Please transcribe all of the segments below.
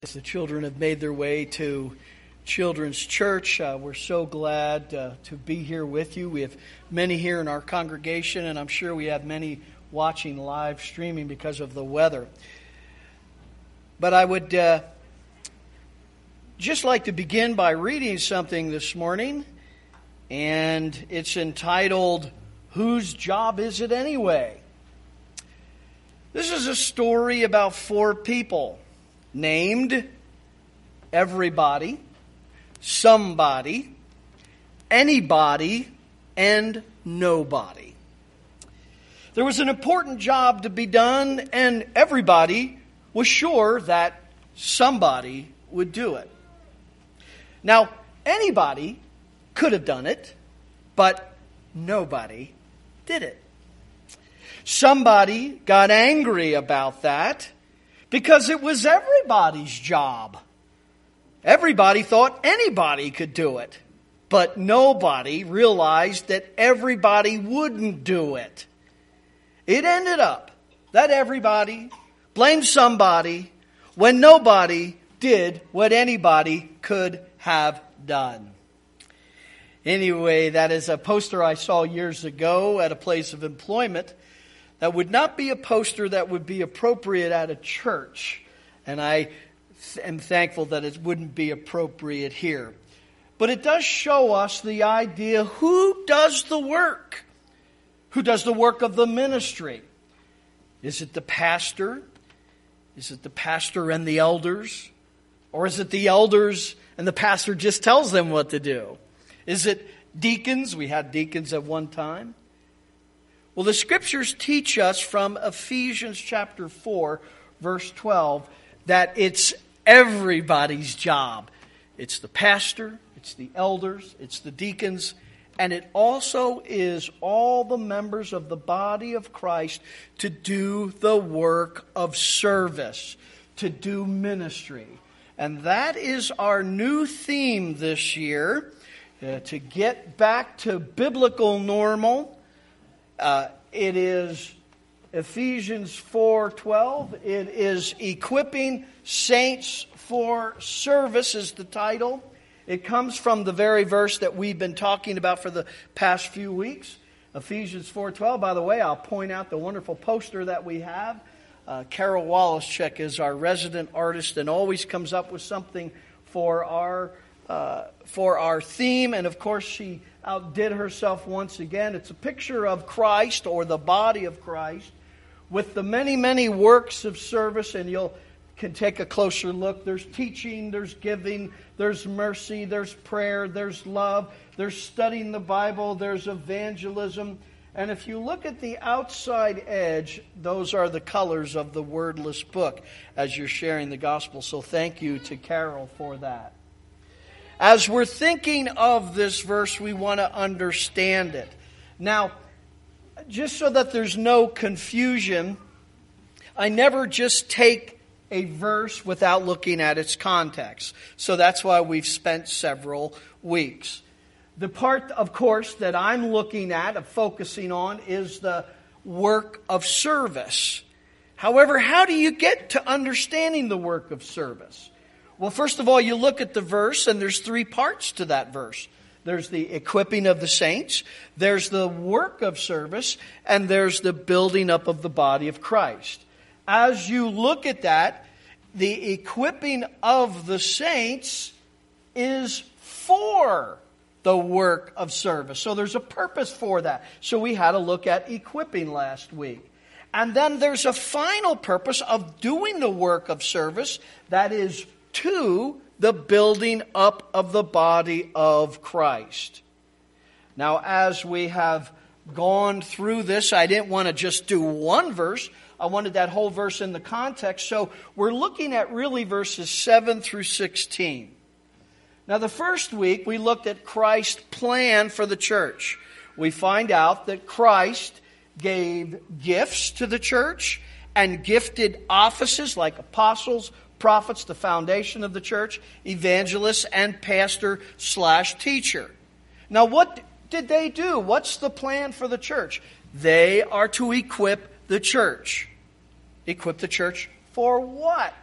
As the children have made their way to Children's Church, we're so glad to be here with you. We have many here in our congregation, and I'm sure we have many watching live streaming because of the weather. But I would just like to begin by reading something this morning, and it's entitled, "Whose Job Is It Anyway?" This is a story about four people named everybody, somebody, anybody, and nobody. There was an important job to be done, and everybody was sure that somebody would do it. Now, anybody could have done it, but nobody did it. Somebody got angry about that because it was everybody's job. Everybody thought anybody could do it, but nobody realized that everybody wouldn't do it. It ended up that everybody blamed somebody when nobody did what anybody could have done. Anyway, that is a poster I saw years ago at a place of employment. That would not be a poster that would be appropriate at a church. And I am thankful that it wouldn't be appropriate here. But it does show us the idea, who does the work? Who does the work of the ministry? Is it the pastor? Is it the pastor and the elders? Or is it the elders and the pastor just tells them what to do? Is it deacons? We had deacons at one time. Well, the Scriptures teach us from Ephesians chapter 4, verse 12, that it's everybody's job. It's the pastor, it's the elders, it's the deacons, and it also is all the members of the body of Christ to do the work of service, to do ministry. And that is our new theme this year, to get back to biblical normal. It is Ephesians 4:12. It is Equipping Saints for Service is the title. It comes from the very verse that we've been talking about for the past few weeks. Ephesians 4:12. By the way, I'll point out the wonderful poster that we have. Carol Wallachek is our resident artist and always comes up with something for our theme. And of course, she outdid herself once again. It's a picture of Christ, or the body of Christ, with the many, many works of service. And you can take a closer look. There's teaching, there's giving, there's mercy, there's prayer, there's love, there's studying the Bible, there's evangelism. And if you look at the outside edge, those are the colors of the wordless book as you're sharing the gospel. So thank you to Carol for that. As we're thinking of this verse, we want to understand it. Now, just so that there's no confusion, I never just take a verse without looking at its context. So that's why we've spent several weeks. The part, of course, that I'm looking at, of focusing on, is the work of service. However, how do you get to understanding the work of service? Well, first of all, you look at the verse, and there's three parts to that verse. There's the equipping of the saints, there's the work of service, and there's the building up of the body of Christ. As you look at that, the equipping of the saints is for the work of service. So there's a purpose for that. So we had a look at equipping last week. And then there's a final purpose of doing the work of service, that is to the building up of the body of Christ. Now, as we have gone through this, I didn't want to just do one verse. I wanted that whole verse in the context. So we're looking at really verses 7 through 16. Now, the first week, we looked at Christ's plan for the church. We find out that Christ gave gifts to the church and gifted offices like apostles, prophets, the foundation of the church, evangelists, and pastor/teacher. Now, what did they do? What's the plan for the church? They are to equip the church. Equip the church for what?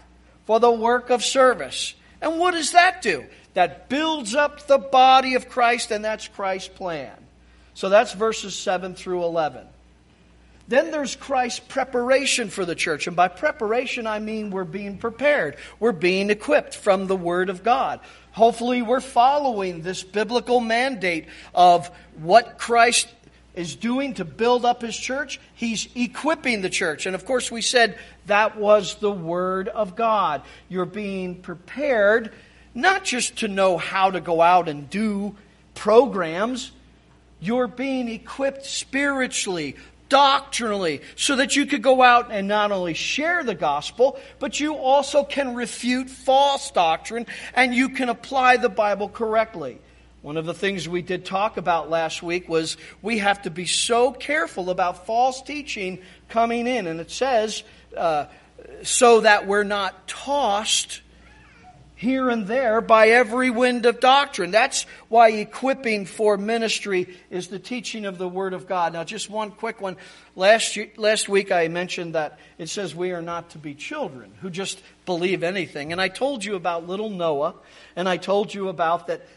for the work of service. And what does that do? That builds up the body of Christ, and that's Christ's plan. So that's verses 7 through 11. Then there's Christ's preparation for the church. And by preparation, I mean we're being prepared. We're being equipped from the Word of God. Hopefully we're following this biblical mandate of what Christ is doing to build up His church. He's equipping the church. And of course we said that was the Word of God. You're being prepared not just to know how to go out and do programs. You're being equipped spiritually, doctrinally, so that you could go out and not only share the gospel, but you also can refute false doctrine and you can apply the Bible correctly. One of the things we did talk about last week was we have to be so careful about false teaching coming in. And it says, so that we're not tossed here and there by every wind of doctrine. That's why equipping for ministry is the teaching of the Word of God. Now, just one quick one. Last week I mentioned that it says we are not to be children who just believe anything. And I told you about little Noah, and I told you about that,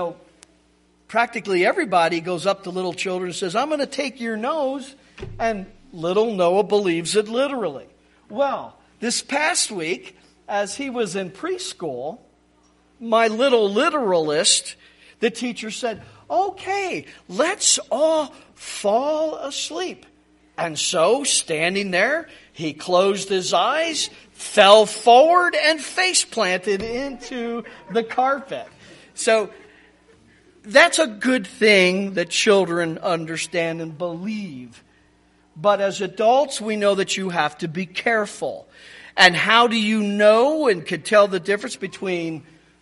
practically everybody goes up to little children and says, I'm going to take your nose, and little Noah believes it literally. Well, this past week, as he was in preschool, my little literalist, the teacher said, okay, let's all fall asleep. And so, standing there, he closed his eyes, fell forward, and face planted into the carpet. So, that's a good thing that children understand and believe. But as adults, we know that you have to be careful. And how do you know and can tell the difference between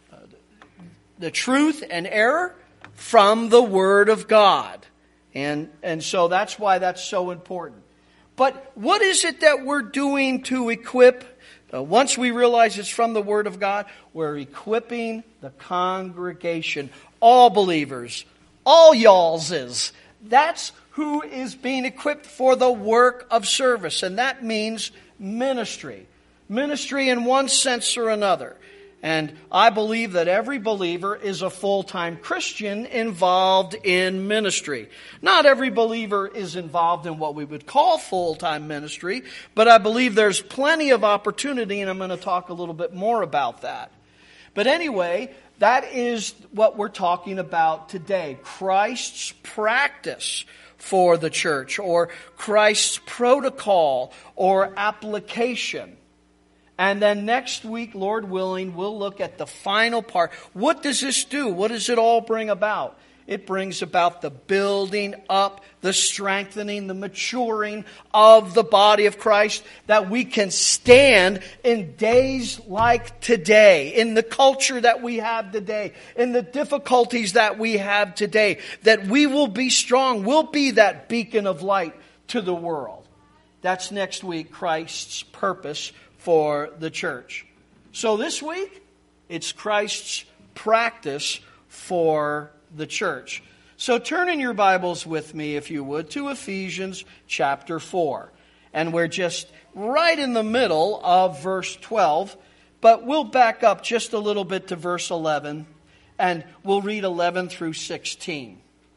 the truth and error? From the Word of God. And so that's why that's so important. But what is it that we're doing to equip? Once we realize it's from the Word of God, we're equipping the congregation. All believers. All y'allses. That's who is being equipped for the work of service. And that means ministry. Ministry in one sense or another. And I believe that every believer is a full-time Christian involved in ministry. Not every believer is involved in what we would call full-time ministry, but I believe there's plenty of opportunity, and I'm going to talk a little bit more about that. But anyway, that is what we're talking about today. Christ's practice for the church, or Christ's protocol or application. And then next week, Lord willing, we'll look at the final part. What does this do? What does it all bring about? It brings about the building up, the strengthening, the maturing of the body of Christ, that we can stand in days like today, in the culture that we have today, in the difficulties that we have today, that we will be strong. We'll be that beacon of light to the world. That's next week, Christ's purpose for the church. So this week, it's Christ's practice for the church. So turn in your Bibles with me, if you would, to Ephesians chapter 4. And we're just right in the middle of verse 12, but we'll back up just a little bit to verse 11, and we'll read 11 through 16.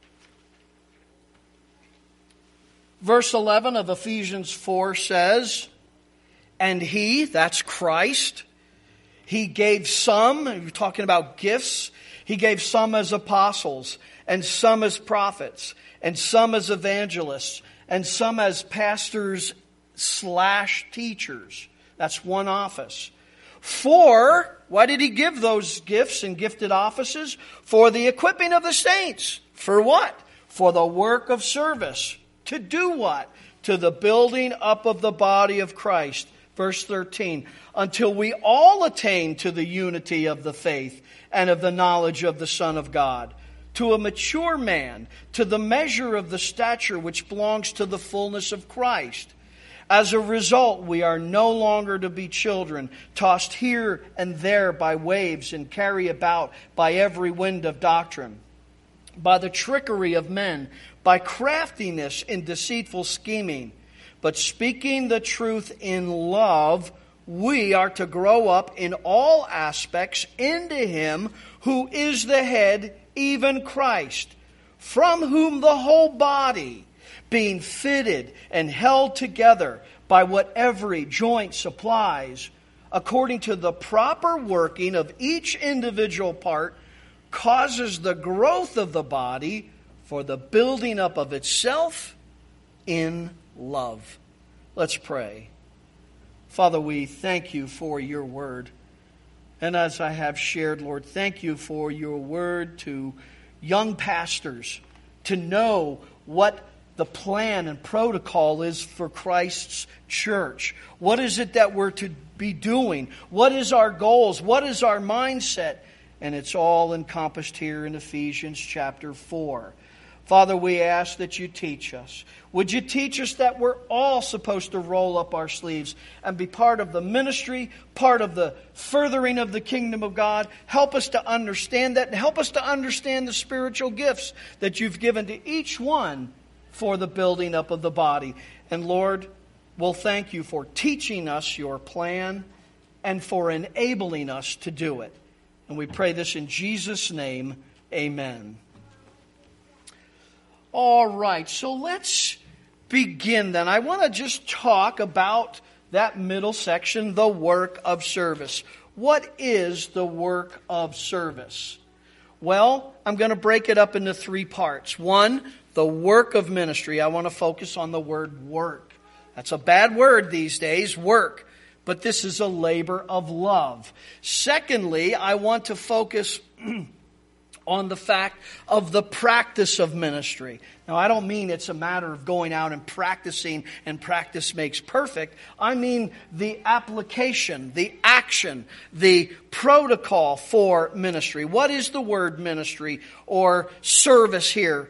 Verse 11 of Ephesians 4 says, and He, that's Christ, He gave some, we're talking about gifts, He gave some as apostles, and some as prophets, and some as evangelists, and some as pastors/teachers. That's one office. For, why did He give those gifts and gifted offices? For the equipping of the saints. For what? For the work of service. To do what? To the building up of the body of Christ. Verse 13, until we all attain to the unity of the faith and of the knowledge of the Son of God, to a mature man, to the measure of the stature which belongs to the fullness of Christ. As a result, we are no longer to be children, tossed here and there by waves and carried about by every wind of doctrine, by the trickery of men, by craftiness in deceitful scheming. But speaking the truth in love, we are to grow up in all aspects into Him who is the head, even Christ, from whom the whole body, being fitted and held together by what every joint supplies, according to the proper working of each individual part, causes the growth of the body for the building up of itself in love. Let's pray. Father, we thank you for your word. And as I have shared, Lord, thank you for your word to young pastors to know what the plan and protocol is for Christ's church. What is it that we're to be doing? What is our goals? What is our mindset? And it's all encompassed here in Ephesians chapter 4. Father, we ask that you teach us. Would you teach us that we're all supposed to roll up our sleeves and be part of the ministry, part of the furthering of the kingdom of God? Help us to understand that, and help us to understand the spiritual gifts that you've given to each one for the building up of the body. And Lord, we'll thank you for teaching us your plan and for enabling us to do it. And we pray this in Jesus' name. Amen. All right, so let's begin then. I want to just talk about that middle section, the work of service. What is the work of service? Well, I'm going to break it up into 3 parts. 1, the work of ministry. I want to focus on the word work. That's a bad word these days, work. But this is a labor of love. Secondly, I want to focus on the fact of the practice of ministry. Now, I don't mean it's a matter of going out and practicing and practice makes perfect. I mean the application, the action, the protocol for ministry. What is the word ministry or service here?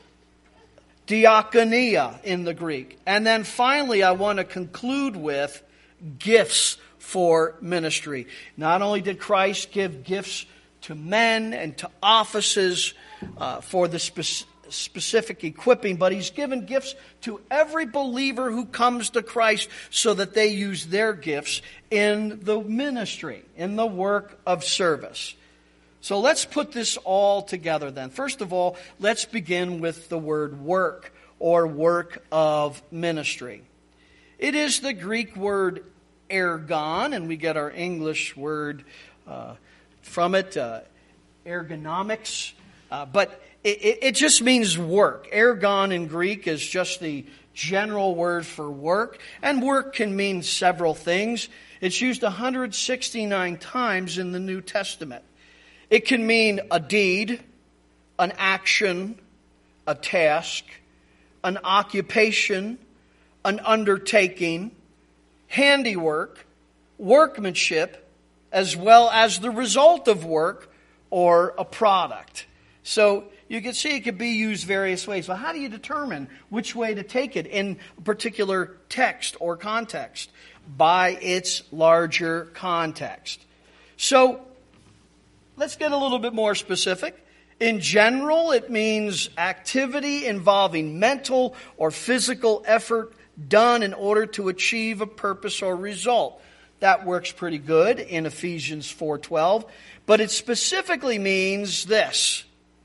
Diakonia in the Greek. And then finally, I want to conclude with gifts for ministry. Not only did Christ give gifts to men and to offices for the specific equipping, but He's given gifts to every believer who comes to Christ so that they use their gifts in the ministry, in the work of service. So let's put this all together then. First of all, let's begin with the word work or work of ministry. It is the Greek word ergon, and we get our English word from it, ergonomics, but it just means work. Ergon in Greek is just the general word for work, and work can mean several things. It's used 169 times in the New Testament. It can mean a deed, an action, a task, an occupation, an undertaking, handiwork, workmanship, as well as the result of work or a product. So you can see it could be used various ways. Well, how do you determine which way to take it in a particular text or context? By its larger context. So let's get a little bit more specific. In general, it means activity involving mental or physical effort done in order to achieve a purpose or result. That works pretty good in Ephesians 4:12. But it specifically means this.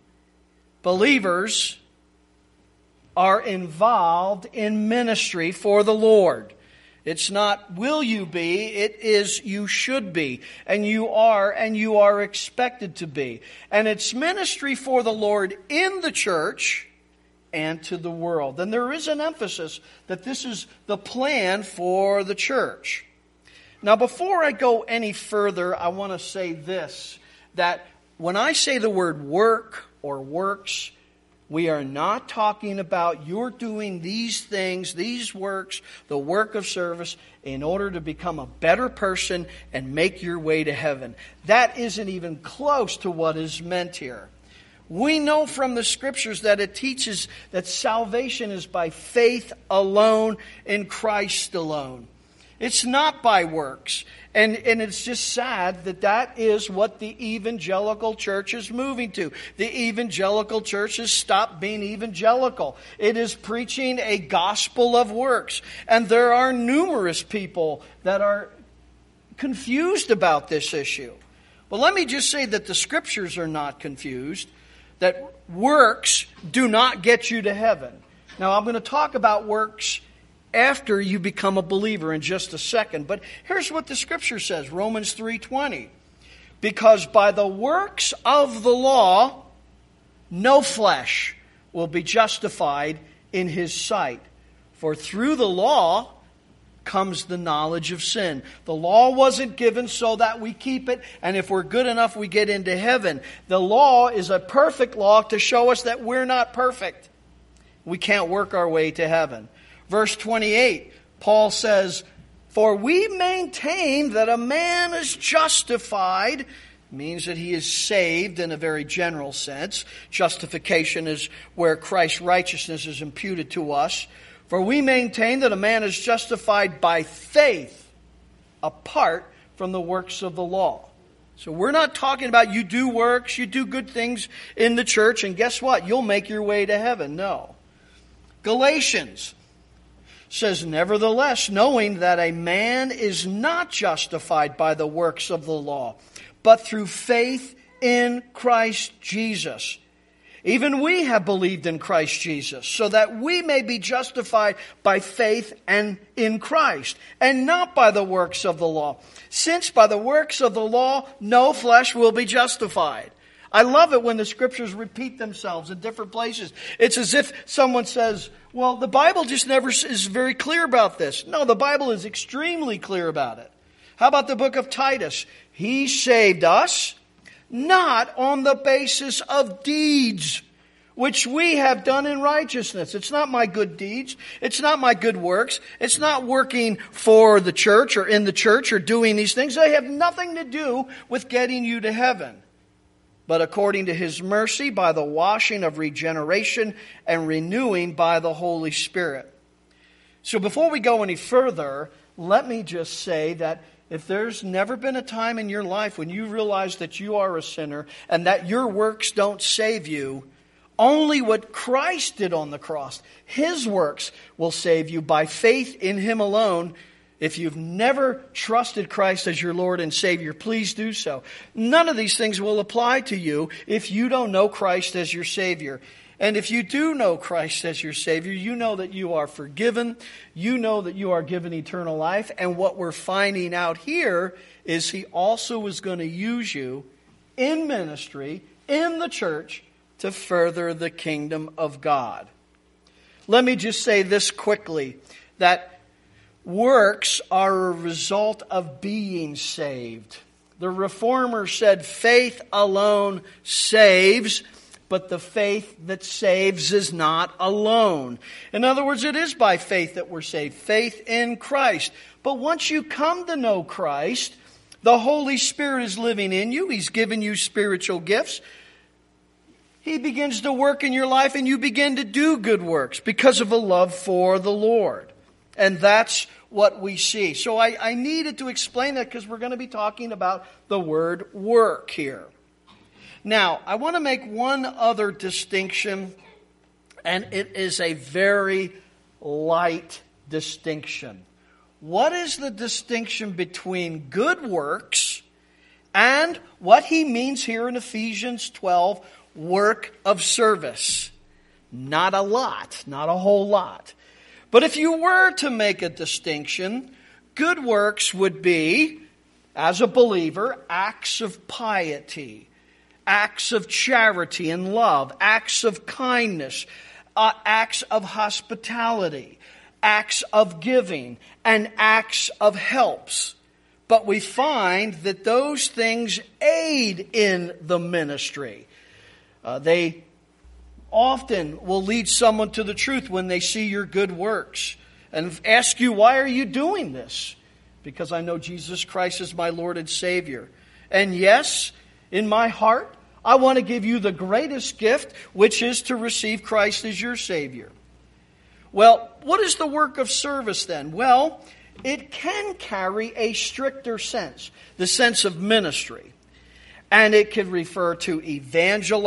Believers are involved in ministry for the Lord. It's not will you be, it is you should be. And you are expected to be. And it's ministry for the Lord in the church and to the world. And there is an emphasis that this is the plan for the church. Now, before I go any further, I want to say this, that when I say the word work or works, we are not talking about you're doing these things, these works, the work of service, in order to become a better person and make your way to heaven. That isn't even close to what is meant here. We know from the Scriptures that it teaches that salvation is by faith alone in Christ alone. It's not by works. And it's just sad that that is what the evangelical church is moving to. The evangelical church has stopped being evangelical. It is preaching a gospel of works. And there are numerous people that are confused about this issue. But let me just say that the Scriptures are not confused, that works do not get you to heaven. Now, I'm going to talk about works after you become a believer in just a second. But here's what the Scripture says, Romans 3:20. Because by the works of the law, no flesh will be justified in his sight. For through the law comes the knowledge of sin. The law wasn't given so that we keep it, and if we're good enough, we get into heaven. The law is a perfect law to show us that we're not perfect. We can't work our way to heaven. Verse 28, Paul says, for we maintain that a man is justified, means that he is saved in a very general sense. Justification is where Christ's righteousness is imputed to us. For we maintain that a man is justified by faith apart from the works of the law. So we're not talking about you do works, you do good things in the church, and guess what? You'll make your way to heaven. No. Galatians says, nevertheless, knowing that a man is not justified by the works of the law, but through faith in Christ Jesus. Even we have believed in Christ Jesus, so that we may be justified by faith and in Christ, and not by the works of the law. Since by the works of the law, no flesh will be justified. I love it when the Scriptures repeat themselves in different places. It's as if someone says, well, the Bible just never is very clear about this. No, the Bible is extremely clear about it. How about the book of Titus? He saved us, not on the basis of deeds, which we have done in righteousness. It's not my good deeds. It's not my good works. It's not working for the church or in the church or doing these things. They have nothing to do with getting you to heaven. But according to His mercy, by the washing of regeneration and renewing by the Holy Spirit. So before we go any further, let me just say that if there's never been a time in your life when you realize that you are a sinner and that your works don't save you, only what Christ did on the cross, His works, will save you by faith in Him alone. If you've never trusted Christ as your Lord and Savior, please do so. None of these things will apply to you if you don't know Christ as your Savior. And if you do know Christ as your Savior, you know that you are forgiven. You know that you are given eternal life. And what we're finding out here is He also is going to use you in ministry, in the church, to further the kingdom of God. Let me just say this quickly, that works are a result of being saved. The Reformer said faith alone saves, but the faith that saves is not alone. In other words, it is by faith that we're saved. Faith in Christ. But once you come to know Christ, the Holy Spirit is living in you. He's given you spiritual gifts. He begins to work in your life and you begin to do good works because of a love for the Lord. And that's what we see. So I needed to explain that because we're going to be talking about the word work here. Now, I want to make one other distinction, and it is a very light distinction. What is the distinction between good works and what he means here in Ephesians 12, work of service? Not a lot, not a whole lot. But if you were to make a distinction, good works would be, as a believer, acts of piety, acts of charity and love, acts of kindness, acts of hospitality, acts of giving, and acts of helps. But we find that those things aid in the ministry. They often will lead someone to the truth when they see your good works and ask you, why are you doing this? Because I know Jesus Christ is my Lord and Savior. And yes, in my heart, I want to give you the greatest gift, which is to receive Christ as your Savior. Well, what is the work of service then? Well, it can carry a stricter sense, the sense of ministry. And it can refer to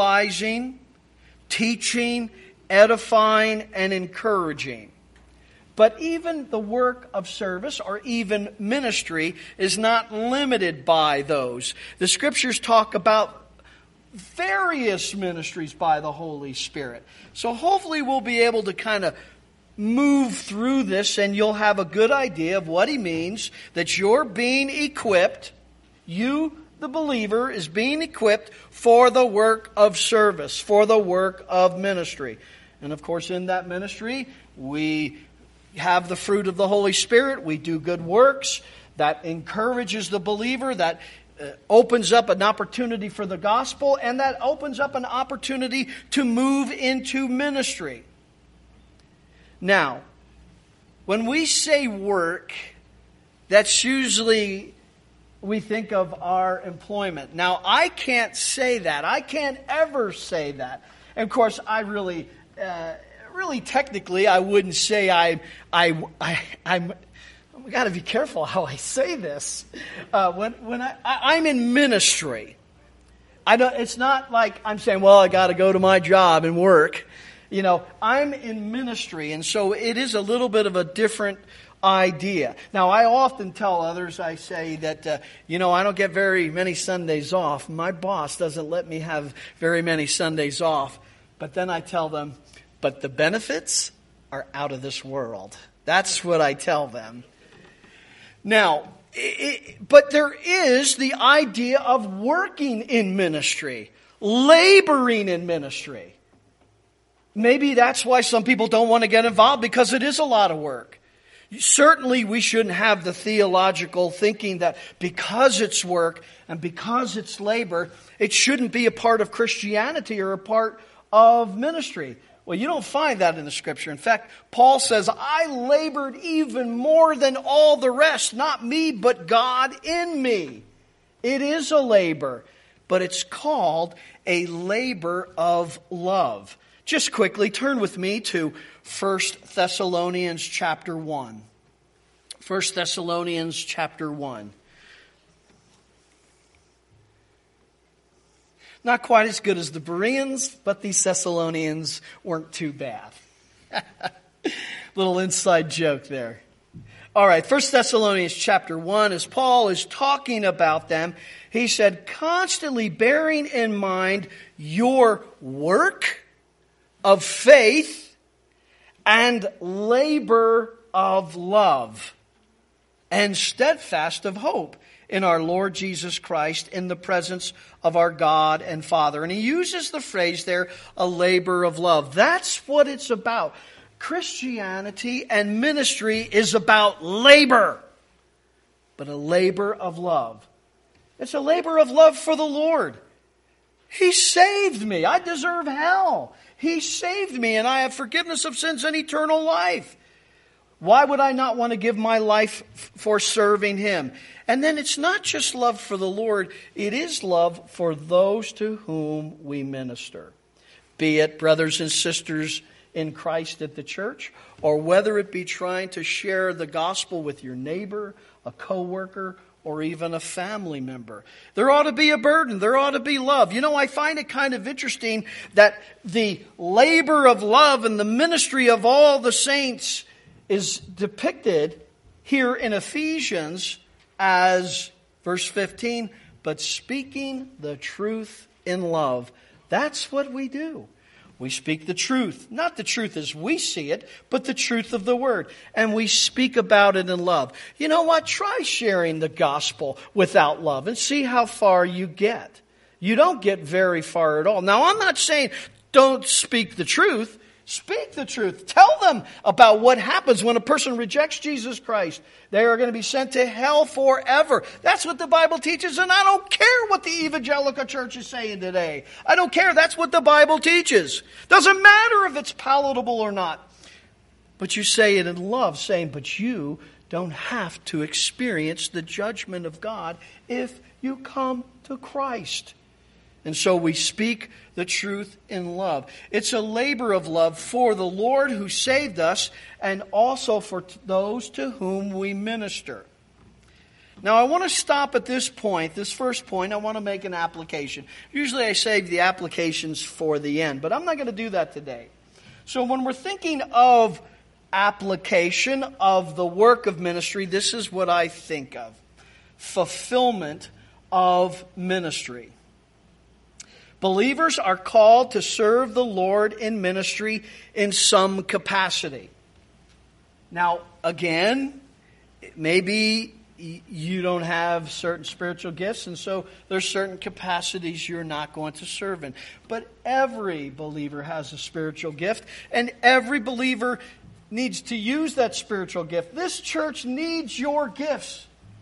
evangelizing, teaching, edifying, and encouraging. But even the work of service or even ministry is not limited by those. The Scriptures talk about various ministries by the Holy Spirit. So hopefully we'll be able to kind of move through this and you'll have a good idea of what he means, that you're being equipped, you, the believer, is being equipped for the work of service, for the work of ministry. And of course in that ministry we have the fruit of the Holy Spirit, we do good works, that encourages the believer, that opens up an opportunity for the gospel, and that opens up an opportunity to move into ministry. Now, when we say work, that's usually we think of our employment. Now, I can't say that. I can't ever say that. And of course, I really technically, I wouldn't say I'm. We got to be careful how I say this. When I'm in ministry, it's not like I'm saying, well, I got to go to my job and work. You know, I'm in ministry, and so it is a little bit of a different idea. Now, I often tell others, I say that, I don't get very many Sundays off. My boss doesn't let me have very many Sundays off. But then I tell them, but the benefits are out of this world. That's what I tell them. Now, but there is the idea of working in ministry, laboring in ministry. Maybe that's why some people don't want to get involved, because it is a lot of work. Certainly we shouldn't have the theological thinking that because it's work and because it's labor, it shouldn't be a part of Christianity or a part of ministry. Well, you don't find that in the Scripture. In fact, Paul says, I labored even more than all the rest. Not me, but God in me. It is a labor, but it's called a labor of love. Just quickly, turn with me to 1 Thessalonians chapter 1. 1 Thessalonians chapter 1. Not quite as good as the Bereans, but these Thessalonians weren't too bad. Little inside joke there. All right, 1 Thessalonians chapter 1, as Paul is talking about them, he said, constantly bearing in mind your work of faith and labor of love and steadfast of hope in our Lord Jesus Christ in the presence of our God and Father. And he uses the phrase there, a labor of love. That's what it's about. Christianity and ministry is about labor, but a labor of love. It's a labor of love for the Lord. He saved me. I deserve hell. He saved me, and I have forgiveness of sins and eternal life. Why would I not want to give my life for serving Him? And then it's not just love for the Lord. It is love for those to whom we minister. Be it brothers and sisters in Christ at the church, or whether it be trying to share the gospel with your neighbor, a coworker, or even a family member. There ought to be a burden. There ought to be love. You know, I find it kind of interesting that the labor of love and the ministry of all the saints is depicted here in Ephesians as, verse 15, but speaking the truth in love. That's what we do. We speak the truth, not the truth as we see it, but the truth of the Word. And we speak about it in love. You know what? Try sharing the gospel without love and see how far you get. You don't get very far at all. Now, I'm not saying don't speak the truth. Speak the truth. Tell them about what happens when a person rejects Jesus Christ. They are going to be sent to hell forever. That's what the Bible teaches, and I don't care what the evangelical church is saying today. I don't care. That's what the Bible teaches. Doesn't matter if it's palatable or not. But you say it in love, saying, but you don't have to experience the judgment of God if you come to Christ. And so we speak the truth in love. It's a labor of love for the Lord who saved us and also for those to whom we minister. Now I want to stop at this point, this first point. I want to make an application. Usually I save the applications for the end, but I'm not going to do that today. So when we're thinking of application of the work of ministry, this is what I think of. Fulfillment of ministry. Believers are called to serve the Lord in ministry in some capacity. Now, again, maybe you don't have certain spiritual gifts, and so there's certain capacities you're not going to serve in. But every believer has a spiritual gift, and every believer needs to use that spiritual gift. This church needs your gifts.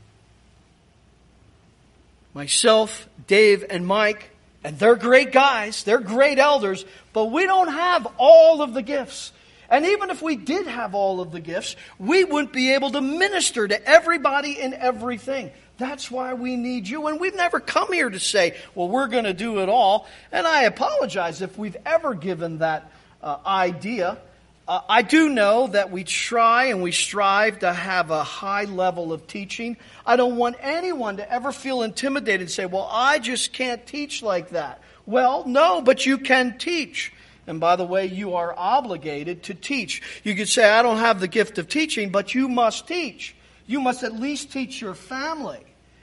Myself, Dave, and Mike, and they're great guys, they're great elders, but we don't have all of the gifts. And even if we did have all of the gifts, we wouldn't be able to minister to everybody and everything. That's why we need you. And we've never come here to say, well, we're going to do it all. And I apologize if we've ever given that idea. I do know that we try and we strive to have a high level of teaching. I don't want anyone to ever feel intimidated and say, well, I just can't teach like that. Well, no, but you can teach. And by the way, you are obligated to teach. You could say, I don't have the gift of teaching, but you must teach. You must at least teach your family.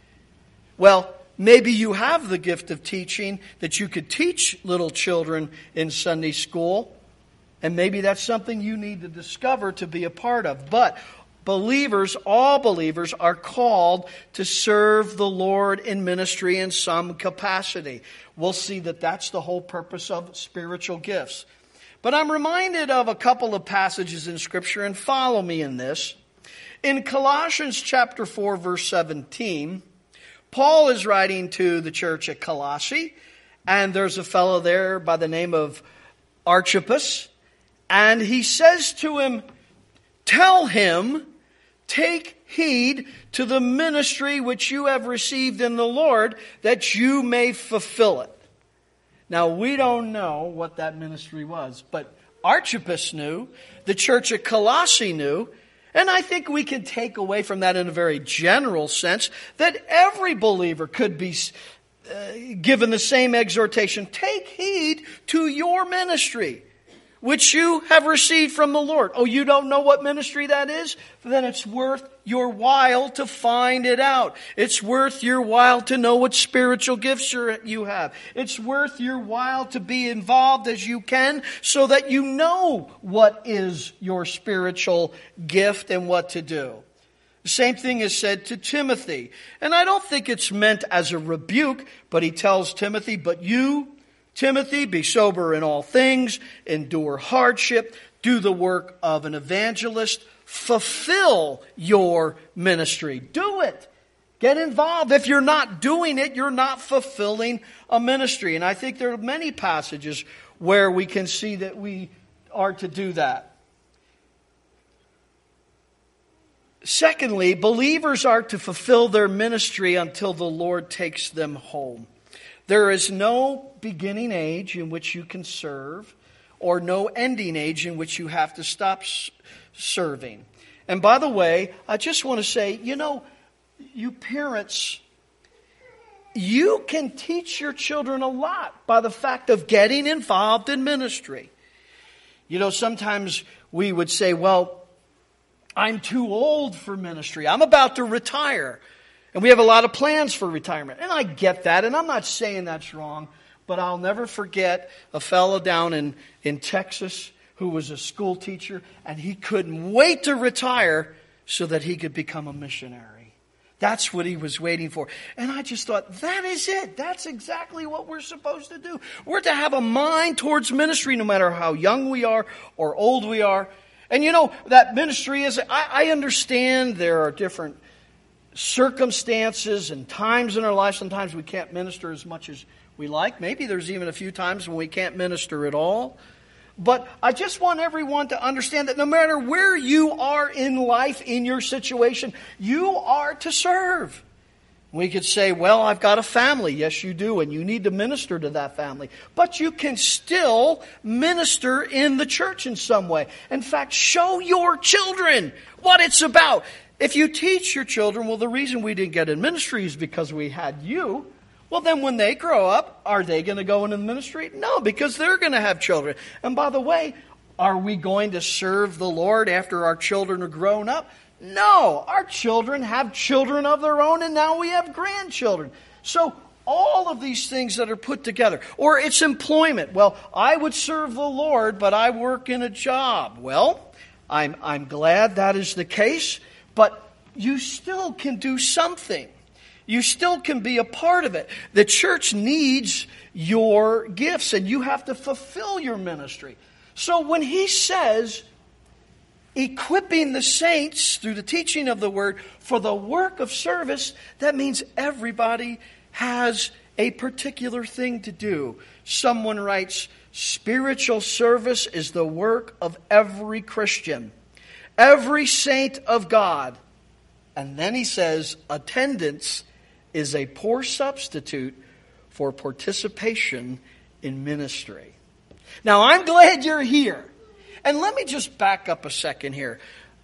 Well, maybe you have the gift of teaching that you could teach little children in Sunday school. And maybe that's something you need to discover to be a part of. But believers, all believers, are called to serve the Lord in ministry in some capacity. We'll see that that's the whole purpose of spiritual gifts. But I'm reminded of a couple of passages in Scripture, and follow me in this. In Colossians chapter 4, verse 17, Paul is writing to the church at Colossae, and there's a fellow there by the name of Archippus, and he says to him, tell him, take heed to the ministry which you have received in the Lord, that you may fulfill it. Now, we don't know what that ministry was, but Archippus knew, the church at Colossae knew, and I think we can take away from that in a very general sense that every believer could be given the same exhortation. Take heed to your ministry, which you have received from the Lord. Oh, you don't know what ministry that is? Then it's worth your while to find it out. It's worth your while to know what spiritual gifts you have. It's worth your while to be involved as you can so that you know what is your spiritual gift and what to do. The same thing is said to Timothy. And I don't think it's meant as a rebuke, but he tells Timothy, but you, Timothy, be sober in all things, endure hardship, do the work of an evangelist, fulfill your ministry. Do it. Get involved. If you're not doing it, you're not fulfilling a ministry. And I think there are many passages where we can see that we are to do that. Secondly, believers are to fulfill their ministry until the Lord takes them home. There is no beginning age in which you can serve, or no ending age in which you have to stop serving. And by the way, I just want to say, you parents, you can teach your children a lot by the fact of getting involved in ministry. Sometimes we would say, well, I'm too old for ministry. I'm about to retire. And we have a lot of plans for retirement. And I get that, and I'm not saying that's wrong. But I'll never forget a fellow down in Texas who was a school teacher, and he couldn't wait to retire so that he could become a missionary. That's what he was waiting for. And I just thought, that is it. That's exactly what we're supposed to do. We're to have a mind towards ministry no matter how young we are or old we are. And that ministry is, I understand there are different circumstances and times in our life. Sometimes we can't minister as much as we like. Maybe there's even a few times when we can't minister at all. But I just want everyone to understand that no matter where you are in life, in your situation, you are to serve. We could say, well, I've got a family. Yes, you do, and you need to minister to that family. But you can still minister in the church in some way. In fact, show your children what it's about. If you teach your children, well, the reason we didn't get in ministry is because we had you. Well, then when they grow up, are they going to go into the ministry? No, because they're going to have children. And by the way, Are we going to serve the Lord after our children are grown up? No, our children have children of their own, and now we have grandchildren. So all of these things that are put together. Or it's employment. Well, I would serve the Lord, but I work in a job. Well, I'm glad that is the case, but you still can do something. You still can be a part of it. The church needs your gifts, and you have to fulfill your ministry. So when he says, equipping the saints through the teaching of the word for the work of service, that means everybody has a particular thing to do. Someone writes, spiritual service is the work of every Christian, every saint of God. And then he says, attendance is a poor substitute for participation in ministry. Now, I'm glad you're here. And let me just back up a second here.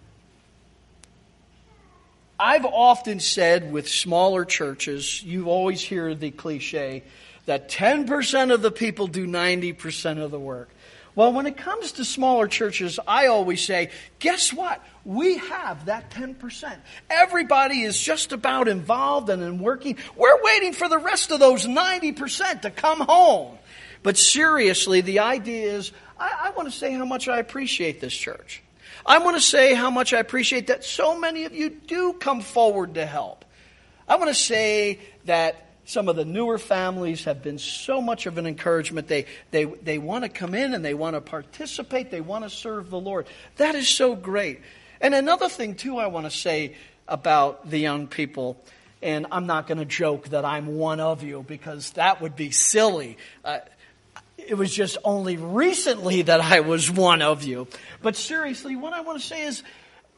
I've often said with smaller churches, you always hear the cliche that 10% of the people do 90% of the work. Well, when it comes to smaller churches, I always say, guess what? We have that 10%. Everybody is just about involved and in working. We're waiting for the rest of those 90% to come home. But seriously, the idea is, I want to say how much I appreciate this church. I want to say how much I appreciate that so many of you do come forward to help. I want to say that some of the newer families have been so much of an encouragement. They want to come in and they want to participate. They want to serve the Lord. That is so great. And another thing, too, I want to say about the young people, and I'm not going to joke that I'm one of you because that would be silly. It was just only recently that I was one of you. But seriously, what I want to say is,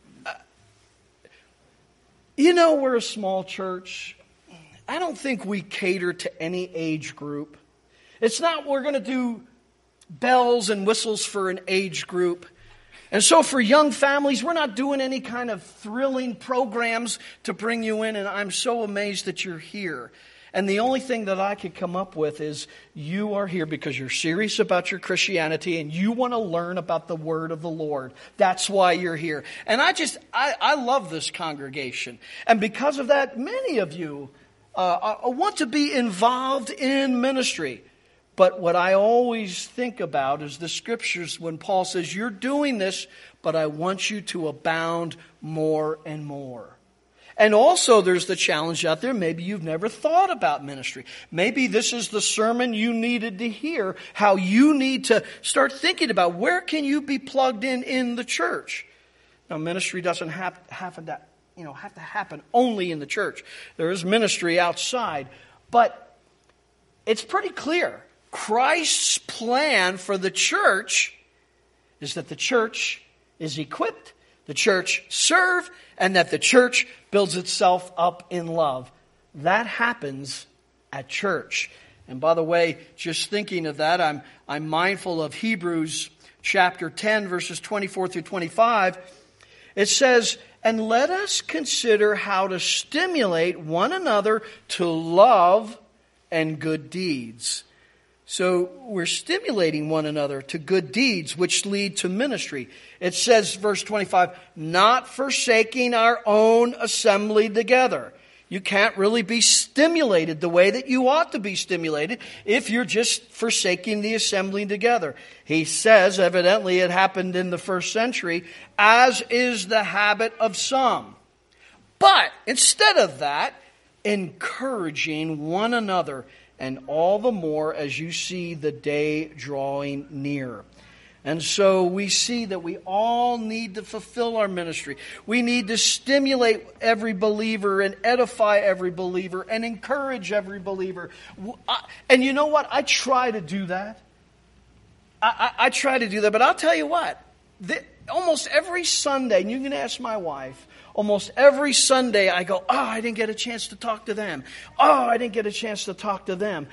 we're a small church. I don't think we cater to any age group. It's not we're going to do bells and whistles for an age group. And so for young families, we're not doing any kind of thrilling programs to bring you in. And I'm so amazed that you're here. And the only thing that I could come up with is you are here because you're serious about your Christianity and you want to learn about the Word of the Lord. That's why you're here. And I love this congregation. And because of that, many of you want to be involved in ministry. But what I always think about is the scriptures when Paul says, you're doing this, but I want you to abound more and more. And also there's the challenge out there. Maybe you've never thought about ministry. Maybe this is the sermon you needed to hear, how you need to start thinking about where can you be plugged in the church. Now, ministry doesn't have to happen only in the church. There is ministry outside. But it's pretty clear. Christ's plan for the church is that the church is equipped, the church serve, and that the church builds itself up in love. That happens at church. And by the way, just thinking of that, I'm mindful of Hebrews chapter 10, verses 24 through 25. It says, and let us consider how to stimulate one another to love and good deeds. So we're stimulating one another to good deeds which lead to ministry. It says, verse 25, not forsaking our own assembly together. You can't really be stimulated the way that you ought to be stimulated if you're just forsaking the assembling together. He says, evidently it happened in the first century, as is the habit of some. But instead of that, encouraging one another, and all the more as you see the day drawing near. And so we see that we all need to fulfill our ministry. We need to stimulate every believer and edify every believer and encourage every believer. And you know what? I try to do that. I try to do that. But I'll tell you what. Almost every Sunday, and you can ask my wife, almost every Sunday I go, I didn't get a chance to talk to them. I didn't get a chance to talk to them.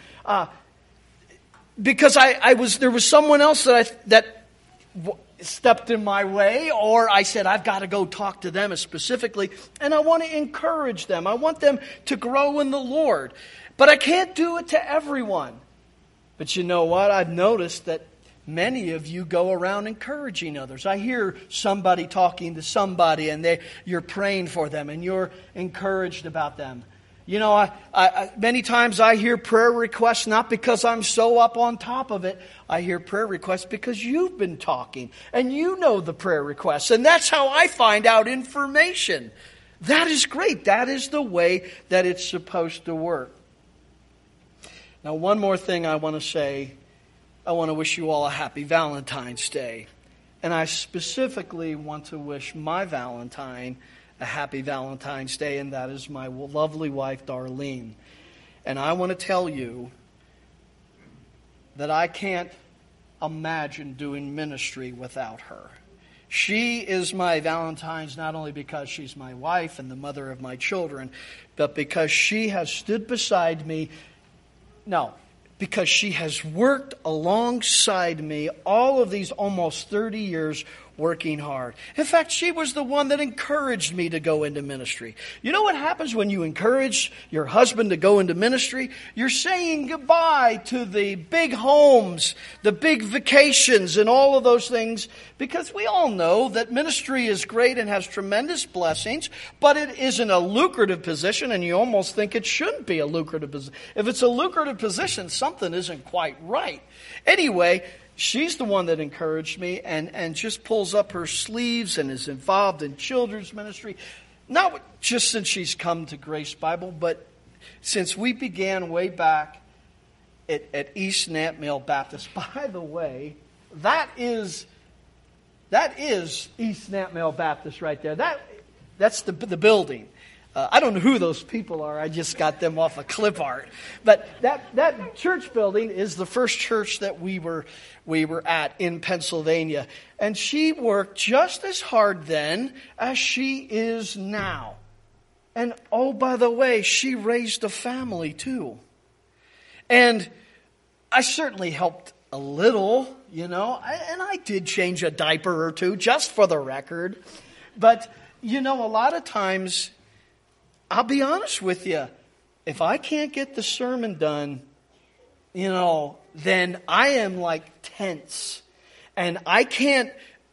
Because there was someone else that stepped in my way, or I said, I've got to go talk to them specifically, and I want to encourage them. I want them to grow in the Lord. But I can't do it to everyone. But you know what? I've noticed that many of you go around encouraging others. I hear somebody talking to somebody and you're praying for them and you're encouraged about them. You know, I many times I hear prayer requests not because I'm so up on top of it. I hear prayer requests because you've been talking and you know the prayer requests. And that's how I find out information. That is great. That is the way that it's supposed to work. Now, one more thing I want to say. I want to wish you all a happy Valentine's Day. And I specifically want to wish my Valentine a happy Valentine's Day, and that is my lovely wife, Darlene. And I want to tell you that I can't imagine doing ministry without her. She is my Valentine's not only because she's my wife and the mother of my children, but because she has stood beside me. No, because she has worked alongside me all of these almost 30 years working hard. In fact, she was the one that encouraged me to go into ministry. You know what happens when you encourage your husband to go into ministry? You're saying goodbye to the big homes, the big vacations, and all of those things, because we all know that ministry is great and has tremendous blessings, but it isn't a lucrative position, and you almost think it shouldn't be a lucrative position. If it's a lucrative position, something isn't quite right. Anyway, she's the one that encouraged me and just pulls up her sleeves and is involved in children's ministry. Not just since she's come to Grace Bible, but since we began way back at East Nantmeal Baptist. By the way, that is East Nantmeal Baptist right there. That's the building. I don't know who those people are. I just got them off of clip art. But that church building is the first church that we were at in Pennsylvania. And she worked just as hard then as she is now. And oh, by the way, she raised a family too. And I certainly helped a little, and I did change a diaper or two, just for the record. But, a lot of times, I'll be honest with you, if I can't get the sermon done, then I am like tense. And I can't,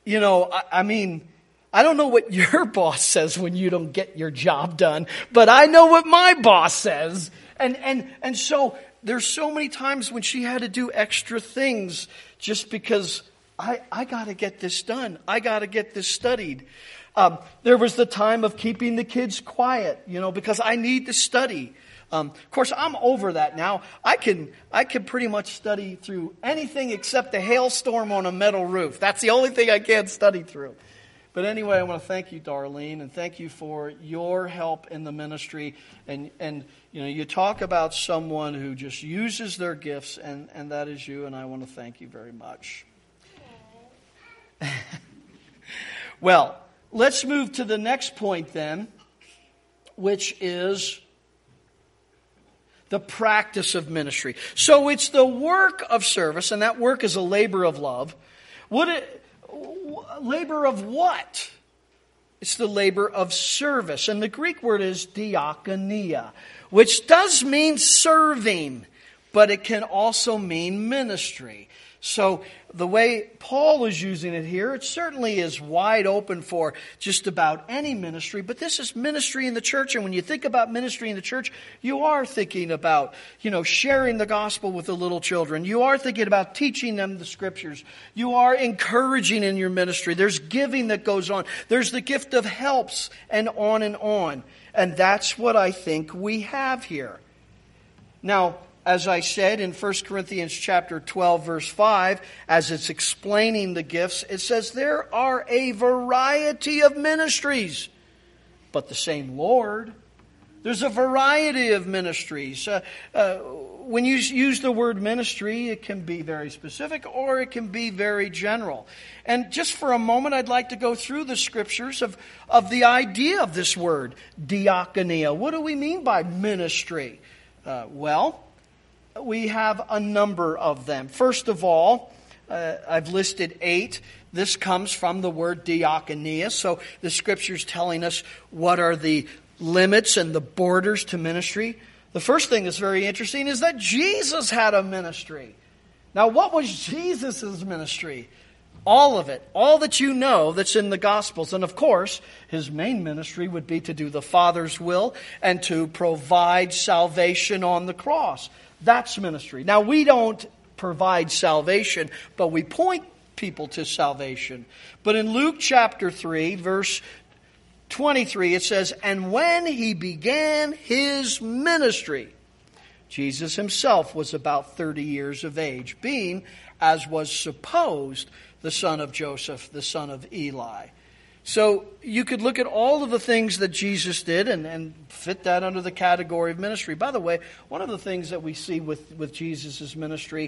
I don't know what your boss says when you don't get your job done, but I know what my boss says. And so there's so many times when she had to do extra things just because I got to get this done. I got to get this studied. There was the time of keeping the kids quiet, because I need to study. Of course, I'm over that now. I can pretty much study through anything except a hailstorm on a metal roof. That's the only thing I can't study through. But anyway, I want to thank you, Darlene, and thank you for your help in the ministry. And you talk about someone who just uses their gifts, and that is you, and I want to thank you very much. Well, let's move to the next point then, which is the practice of ministry. So it's the work of service, and that work is a labor of love. Labor of what? It's the labor of service. And the Greek word is diakonia, which does mean serving, but it can also mean ministry. So the way Paul is using it here, it certainly is wide open for just about any ministry. But this is ministry in the church. And when you think about ministry in the church, you are thinking about, sharing the gospel with the little children. You are thinking about teaching them the scriptures. You are encouraging in your ministry. There's giving that goes on. There's the gift of helps and on and on. And that's what I think we have here. Now, as I said in 1 Corinthians chapter 12, verse 5, as it's explaining the gifts, it says there are a variety of ministries, but the same Lord. There's a variety of ministries. When you use the word ministry, it can be very specific or it can be very general. And just for a moment, I'd like to go through the scriptures of the idea of this word, diakonia. What do we mean by ministry? We have a number of them. First of all, I've listed 8. This comes from the word diakonia. So the Scripture's telling us what are the limits and the borders to ministry. The first thing that's very interesting is that Jesus had a ministry. Now, what was Jesus' ministry? All of it. All that you know that's in the Gospels. And of course, his main ministry would be to do the Father's will and to provide salvation on the cross. That's ministry. Now, we don't provide salvation, but we point people to salvation. But in Luke chapter 3, verse 23, it says, "And when he began his ministry," Jesus himself was about 30 years of age, being, as was supposed, the son of Joseph, the son of Eli. So you could look at all of the things that Jesus did and fit that under the category of ministry. By the way, one of the things that we see with Jesus' ministry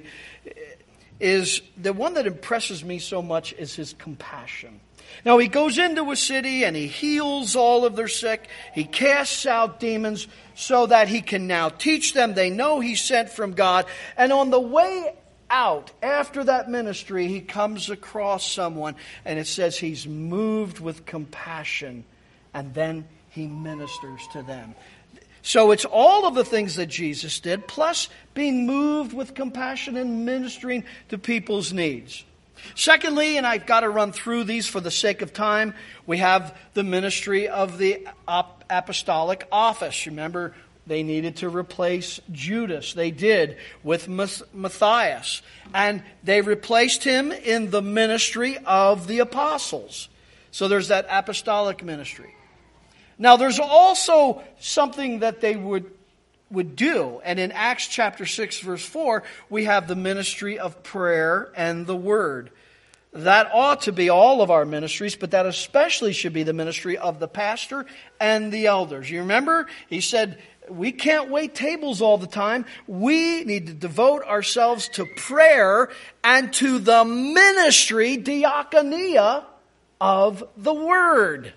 is the one that impresses me so much is his compassion. Now, he goes into a city and he heals all of their sick. He casts out demons so that he can now teach them. They know he's sent from God. And on the way out, after that ministry, he comes across someone, and it says he's moved with compassion, and then he ministers to them. So it's all of the things that Jesus did, plus being moved with compassion and ministering to people's needs. Secondly, and I've got to run through these for the sake of time, we have the ministry of the apostolic office. Remember, they needed to replace Judas. They did with Matthias. And they replaced him in the ministry of the apostles. So there's that apostolic ministry. Now there's also something that they would do. And in Acts chapter 6 verse 4, we have the ministry of prayer and the word. That ought to be all of our ministries, but that especially should be the ministry of the pastor and the elders. You remember? He said, we can't wait tables all the time. We need to devote ourselves to prayer and to the ministry, diakonia, of the Word.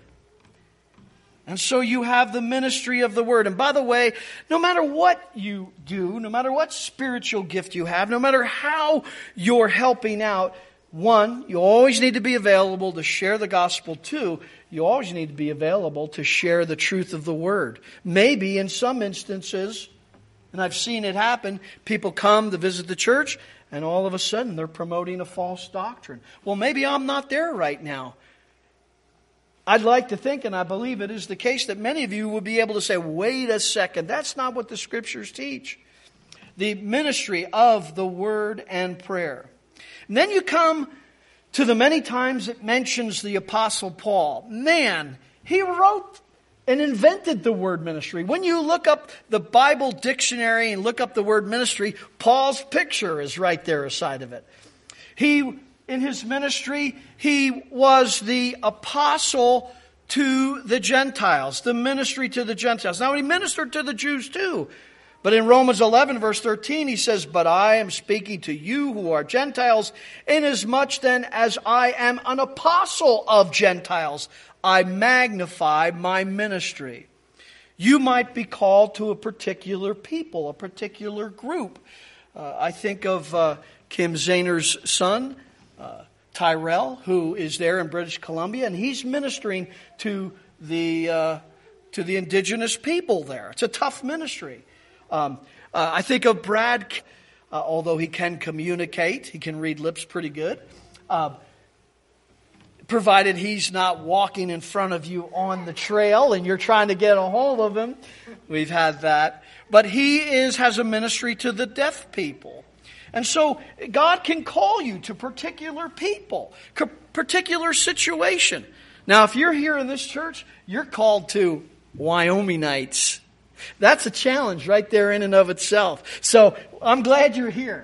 And so you have the ministry of the Word. And by the way, no matter what you do, no matter what spiritual gift you have, no matter how you're helping out, one, you always need to be available to share the gospel. Two, you always need to be available to share the truth of the Word. Maybe in some instances, and I've seen it happen, people come to visit the church and all of a sudden they're promoting a false doctrine. Well, maybe I'm not there right now. I'd like to think, and I believe it is the case, that many of you will be able to say, wait a second, that's not what the Scriptures teach. The ministry of the Word and prayer. And then you come to the many times it mentions the Apostle Paul. Man, he wrote and invented the word ministry. When you look up the Bible dictionary and look up the word ministry, Paul's picture is right there aside of it. In his ministry, he was the apostle to the Gentiles, the ministry to the Gentiles. Now, he ministered to the Jews too. But in Romans 11, verse 13, he says, "But I am speaking to you who are Gentiles, inasmuch then as I am an apostle of Gentiles, I magnify my ministry." You might be called to a particular people, a particular group. I think of Kim Zahner's son, Tyrell, who is there in British Columbia, and he's ministering to the indigenous people there. It's a tough ministry. I think of Brad, although he can communicate, he can read lips pretty good, provided he's not walking in front of you on the trail and you're trying to get a hold of him. We've had that. But he has a ministry to the deaf people. And so God can call you to particular people, particular situation. Now, if you're here in this church, you're called to Wyomingites. That's a challenge right there in and of itself. So I'm glad you're here.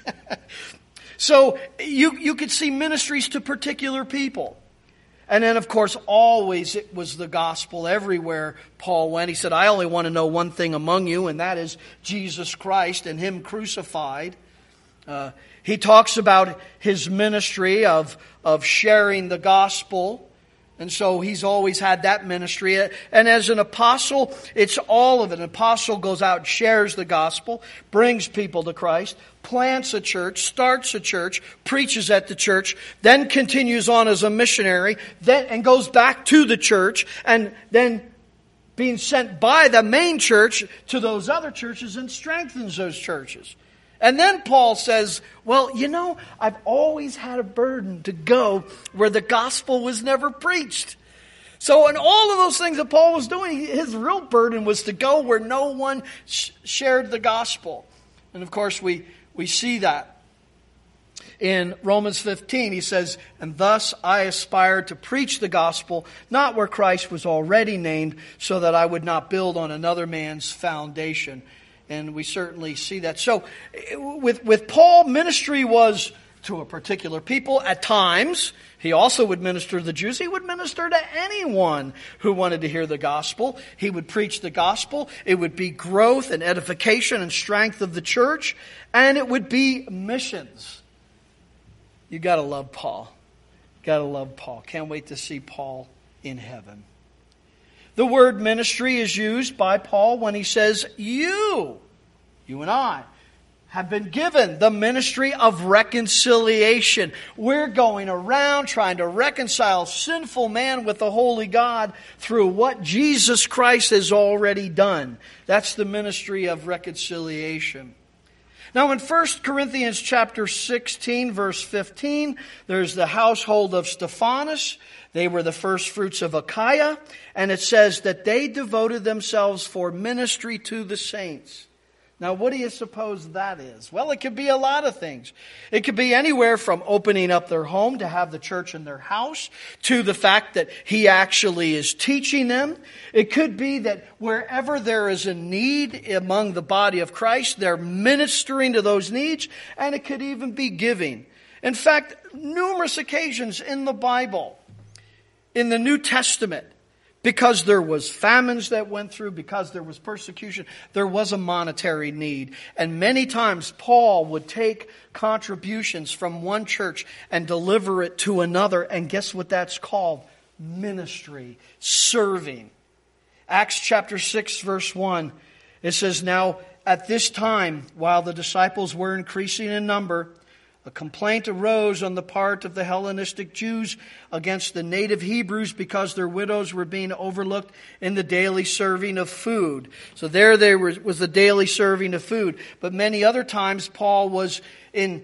So you could see ministries to particular people. And then, of course, always it was the gospel everywhere Paul went. He said, I only want to know one thing among you, and that is Jesus Christ and Him crucified. He talks about his ministry of sharing the gospel. And so he's always had that ministry. And as an apostle, it's all of it. An apostle goes out, shares the gospel, brings people to Christ, plants a church, starts a church, preaches at the church, then continues on as a missionary, and goes back to the church, and then being sent by the main church to those other churches and strengthens those churches. And then Paul says, well, I've always had a burden to go where the gospel was never preached. So in all of those things that Paul was doing, his real burden was to go where no one shared the gospel. And of course, we see that. In Romans 15, he says, and thus I aspire to preach the gospel, not where Christ was already named, so that I would not build on another man's foundation. And we certainly see that. So with Paul, ministry was to a particular people at times. He also would minister to the Jews. He would minister to anyone who wanted to hear the gospel. He would preach the gospel. It would be growth and edification and strength of the church. And it would be missions. You got to love Paul. Got to love Paul. Can't wait to see Paul in heaven. The word ministry is used by Paul when he says, you and I, have been given the ministry of reconciliation. We're going around trying to reconcile sinful man with the holy God through what Jesus Christ has already done. That's the ministry of reconciliation. Now in 1 Corinthians chapter 16, verse 15, there's the household of Stephanas. They were the first fruits of Achaia. And it says that they devoted themselves for ministry to the saints. Now, what do you suppose that is? Well, it could be a lot of things. It could be anywhere from opening up their home to have the church in their house, to the fact that he actually is teaching them. It could be that wherever there is a need among the body of Christ, they're ministering to those needs, and it could even be giving. In fact, numerous occasions in the Bible, in the New Testament, because there was famines that went through, because there was persecution, there was a monetary need. And many times Paul would take contributions from one church and deliver it to another. And guess what that's called? Ministry, serving. Acts chapter 6 verse 1, it says, now at this time, while the disciples were increasing in number, a complaint arose on the part of the Hellenistic Jews against the native Hebrews because their widows were being overlooked in the daily serving of food. So there was the daily serving of food. But many other times Paul was in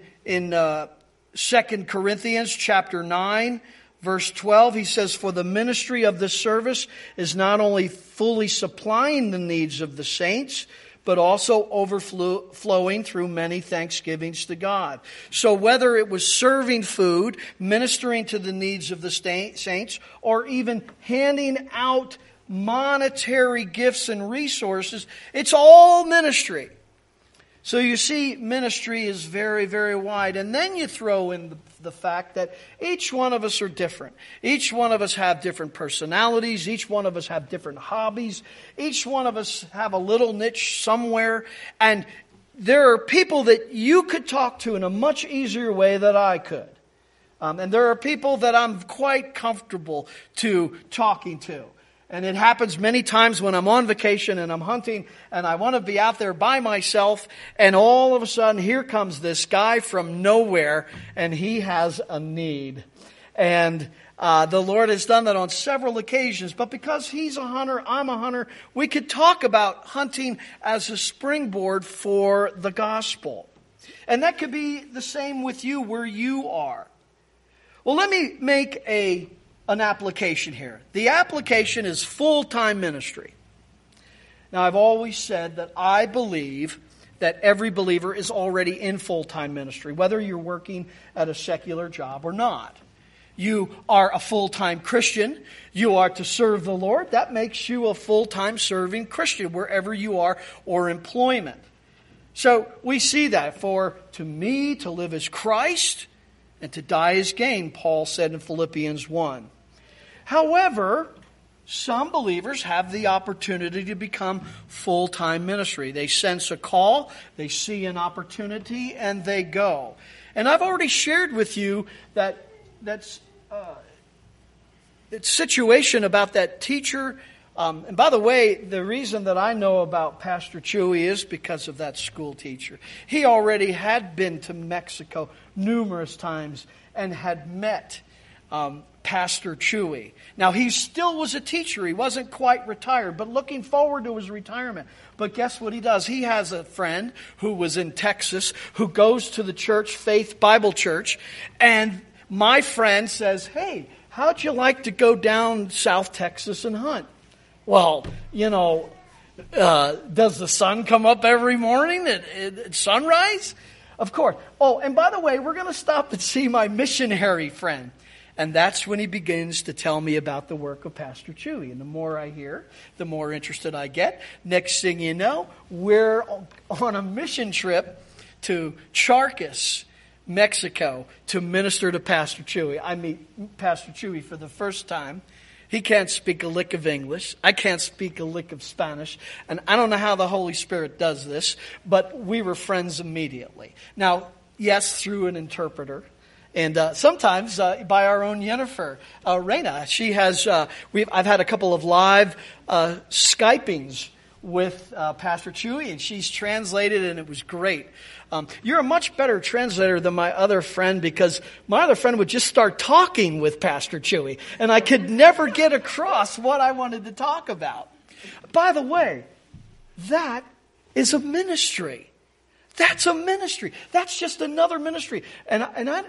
2 Corinthians chapter 9, verse 12. He says, for the ministry of this service is not only fully supplying the needs of the saints, but also overflowing through many thanksgivings to God. So whether it was serving food, ministering to the needs of the saints, or even handing out monetary gifts and resources, it's all ministry. So you see, ministry is very, very wide. And then you throw in the fact that each one of us are different. Each one of us have different personalities. Each one of us have different hobbies. Each one of us have a little niche somewhere. And there are people that you could talk to in a much easier way than I could. And there are people that I'm quite comfortable talking to. And it happens many times when I'm on vacation and I'm hunting and I want to be out there by myself, and all of a sudden here comes this guy from nowhere and he has a need. And the Lord has done that on several occasions. But because he's a hunter, I'm a hunter, we could talk about hunting as a springboard for the gospel. And that could be the same with you where you are. Well, let me make an application here. The application is full-time ministry. Now, I've always said that I believe that every believer is already in full-time ministry, whether you're working at a secular job or not. You are a full-time Christian. You are to serve the Lord. That makes you a full-time serving Christian, wherever you are, or employment. So we see that. For to me, to live is Christ, and to die is gain, Paul said in Philippians 1. However, some believers have the opportunity to become full-time ministry. They sense a call, they see an opportunity, and they go. And I've already shared with you that situation about that teacher. And by the way, the reason that I know about Pastor Chewy is because of that school teacher. He already had been to Mexico numerous times and had met Pastor Chewy. Now, he still was a teacher. He wasn't quite retired, but looking forward to his retirement. But guess what he does? He has a friend who was in Texas who goes to the church, Faith Bible Church, and my friend says, hey, how'd you like to go down South Texas and hunt? Well, does the sun come up every morning at sunrise? Of course. Oh, and by the way, we're going to stop and see my missionary friend. And that's when he begins to tell me about the work of Pastor Chewy. And the more I hear, the more interested I get. Next thing you know, we're on a mission trip to Charcas, Mexico, to minister to Pastor Chewy. I meet Pastor Chewy for the first time. He can't speak a lick of English. I can't speak a lick of Spanish. And I don't know how the Holy Spirit does this, but we were friends immediately. Now, yes, through an interpreter. And sometimes by our own Jennifer Reyna. She has. I've had a couple of live Skypings with Pastor Chewy, and she's translated, and it was great. You're a much better translator than my other friend, because my other friend would just start talking with Pastor Chewy, and I could never get across what I wanted to talk about. By the way, that is a ministry. That's a ministry. That's just another ministry. And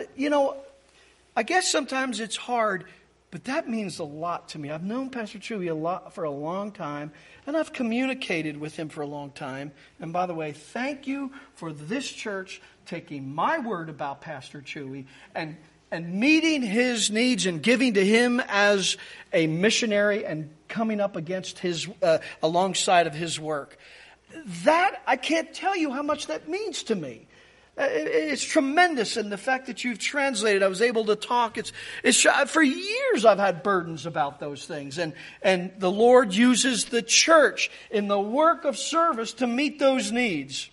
I guess sometimes it's hard, but that means a lot to me. I've known Pastor Chewy for a long time, and I've communicated with him for a long time. And by the way, thank you for this church taking my word about Pastor Chewy and meeting his needs and giving to him as a missionary and coming up against his alongside of his work. That, I can't tell you how much that means to me. It's tremendous. And the fact that you've translated, I was able to talk. It's for years I've had burdens about those things. And the Lord uses the church in the work of service to meet those needs.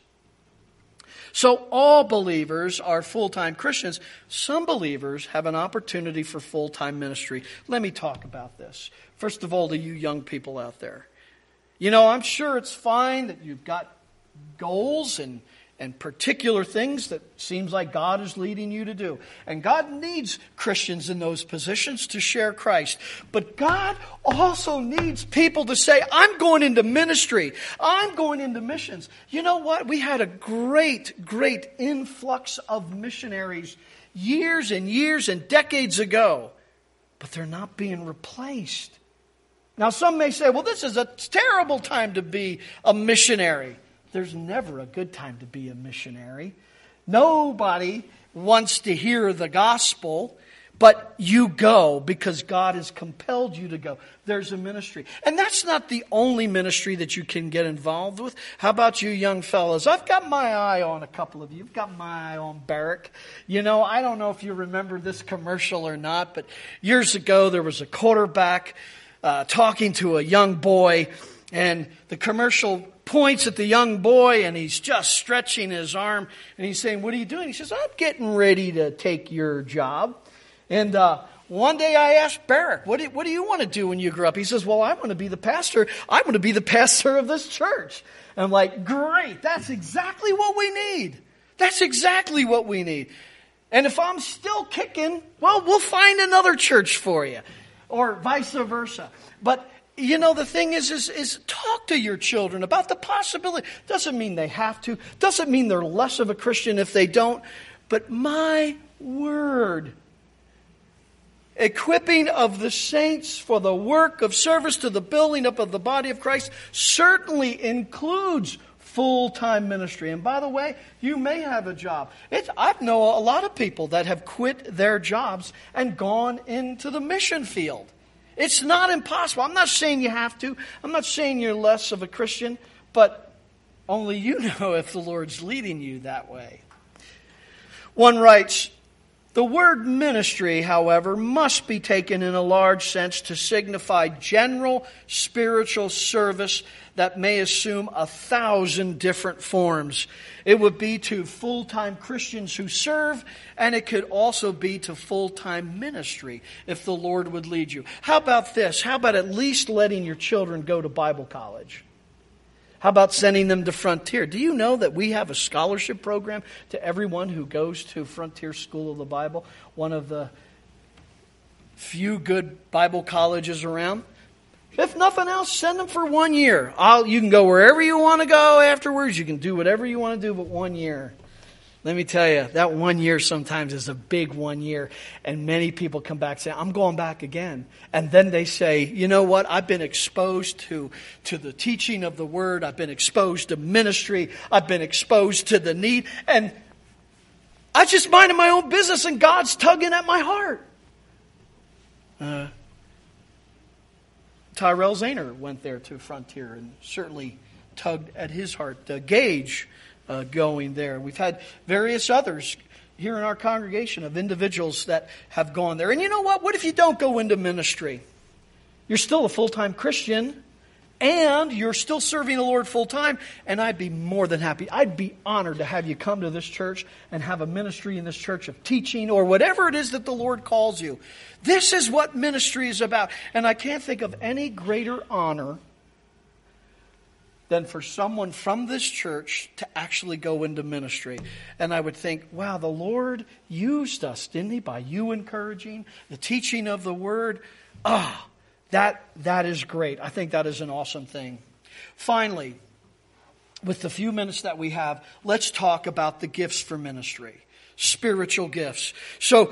So all believers are full-time Christians. Some believers have an opportunity for full-time ministry. Let me talk about this. First of all, to you young people out there. I'm sure it's fine that you've got goals and particular things that seems like God is leading you to do. And God needs Christians in those positions to share Christ. But God also needs people to say, I'm going into ministry. I'm going into missions. You know what? We had a great, great influx of missionaries years and years and decades ago. But they're not being replaced. Now, some may say, well, this is a terrible time to be a missionary. There's never a good time to be a missionary. Nobody wants to hear the gospel, but you go because God has compelled you to go. There's a ministry. And that's not the only ministry that you can get involved with. How about you young fellas? I've got my eye on a couple of you. I've got my eye on Barrick. I don't know if you remember this commercial or not, but years ago there was a quarterback talking to a young boy, and the commercial points at the young boy, and he's just stretching his arm, and he's saying, what are you doing? He says, I'm getting ready to take your job. And one day I asked Barrick, what do you want to do when you grow up? He says, well, I want to be the pastor. I want to be the pastor of this church. And I'm like, great, that's exactly what we need. That's exactly what we need. And if I'm still kicking, well, we'll find another church for you. Or vice versa. But, the thing is talk to your children about the possibility. Doesn't mean they have to. Doesn't mean they're less of a Christian if they don't. But my word, equipping of the saints for the work of service to the building up of the body of Christ certainly includes full-time ministry. And by the way, you may have a job. I know a lot of people that have quit their jobs and gone into the mission field. It's not impossible. I'm not saying you have to. I'm not saying you're less of a Christian, but only you know if the Lord's leading you that way. One writes, the word ministry, however, must be taken in a large sense to signify general spiritual service that may assume 1,000 different forms. It would be to full-time Christians who serve, and it could also be to full-time ministry if the Lord would lead you. How about this? How about at least letting your children go to Bible college? How about sending them to Frontier? Do you know that we have a scholarship program to everyone who goes to Frontier School of the Bible, one of the few good Bible colleges around? If nothing else, send them for 1 year. You can go wherever you want to go afterwards. You can do whatever you want to do, but 1 year. Let me tell you, that 1 year sometimes is a big 1 year. And many people come back and say, I'm going back again. And then they say, you know what? I've been exposed to the teaching of the Word. I've been exposed to ministry. I've been exposed to the need. And I just minded my own business and God's tugging at my heart. Tyrell Zahner went there to Frontier and certainly tugged at his heart. Gage going there. We've had various others here in our congregation of individuals that have gone there. And you know what? What if you don't go into ministry? You're still a full-time Christian and you're still serving the Lord full-time, and I'd be more than happy. I'd be honored to have you come to this church and have a ministry in this church of teaching or whatever it is that the Lord calls you. This is what ministry is about. And I can't think of any greater honor than for someone from this church to actually go into ministry. And I would think, wow, the Lord used us, didn't He, by you encouraging the teaching of the Word. That is great. I think that is an awesome thing. Finally, with the few minutes that we have, let's talk about the gifts for ministry. Spiritual gifts. So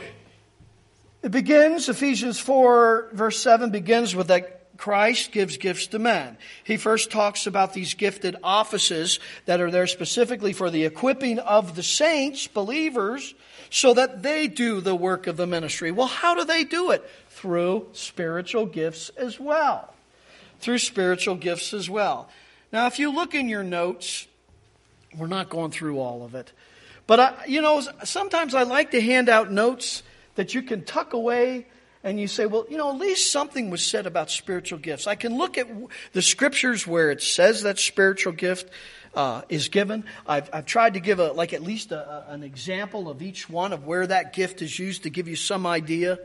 it begins, Ephesians 4 verse 7 begins with that Christ gives gifts to men. He first talks about these gifted offices that are there specifically for the equipping of the saints, believers, so that they do the work of the ministry. Well, how do they do it? Through spiritual gifts as well. Through spiritual gifts as well. Now, if you look in your notes, we're not going through all of it. But, sometimes I like to hand out notes that you can tuck away. And you say, well, at least something was said about spiritual gifts. I can look at the scriptures where it says that spiritual gift is given. I've tried to give at least an example of each one of where that gift is used to give you some idea.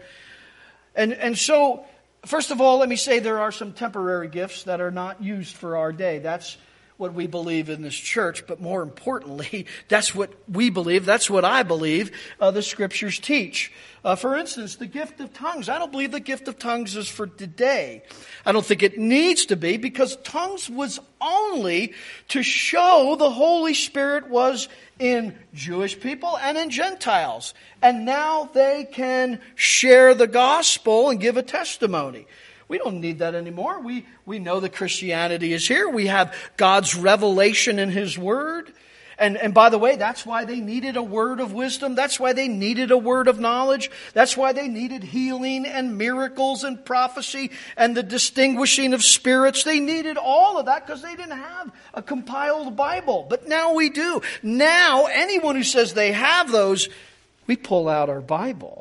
And so, first of all, let me say there are some temporary gifts that are not used for our day. That's what we believe in this church, but more importantly, that's what we believe, that's what I believe the Scriptures teach. For instance, the gift of tongues. I don't believe the gift of tongues is for today. I don't think it needs to be, because tongues was only to show the Holy Spirit was in Jewish people and in Gentiles. And now they can share the gospel and give a testimony. We don't need that anymore. We know that Christianity is here. We have God's revelation in His Word. And by the way, that's why they needed a word of wisdom. That's why they needed a word of knowledge. That's why they needed healing and miracles and prophecy and the distinguishing of spirits. They needed all of that because they didn't have a compiled Bible. But now we do. Now, anyone who says they have those, we pull out our Bible.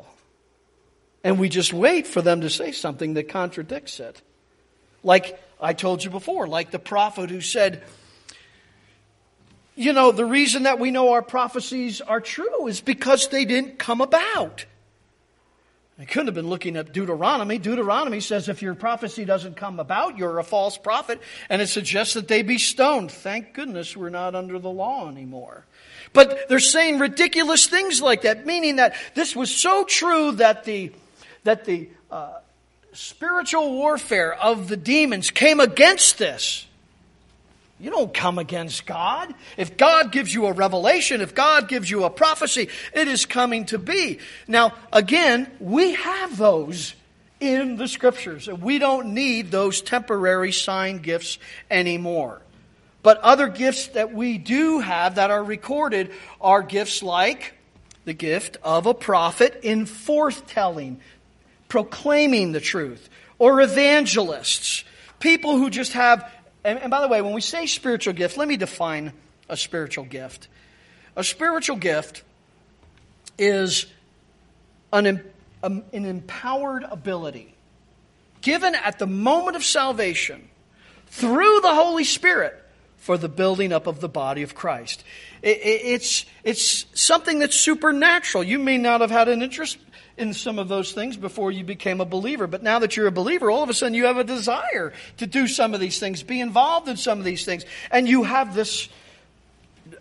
And we just wait for them to say something that contradicts it. Like I told you before, like the prophet who said, the reason that we know our prophecies are true is because they didn't come about. I couldn't have been looking at Deuteronomy. Deuteronomy says if your prophecy doesn't come about, you're a false prophet, and it suggests that they be stoned. Thank goodness we're not under the law anymore. But they're saying ridiculous things like that, meaning that this was so true that the spiritual warfare of the demons came against this. You don't come against God. If God gives you a revelation, if God gives you a prophecy, it is coming to be. Now, again, we have those in the Scriptures. We don't need those temporary sign gifts anymore. But other gifts that we do have that are recorded are gifts like the gift of a prophet in forthtelling, proclaiming the truth, or evangelists, people who just have. And by the way, when we say spiritual gift, let me define a spiritual gift. A spiritual gift is an empowered ability given at the moment of salvation through the Holy Spirit for the building up of the body of Christ. It's something that's supernatural. You may not have had an interest in some of those things before you became a believer. But now that you're a believer, all of a sudden you have a desire to do some of these things, be involved in some of these things. And you have this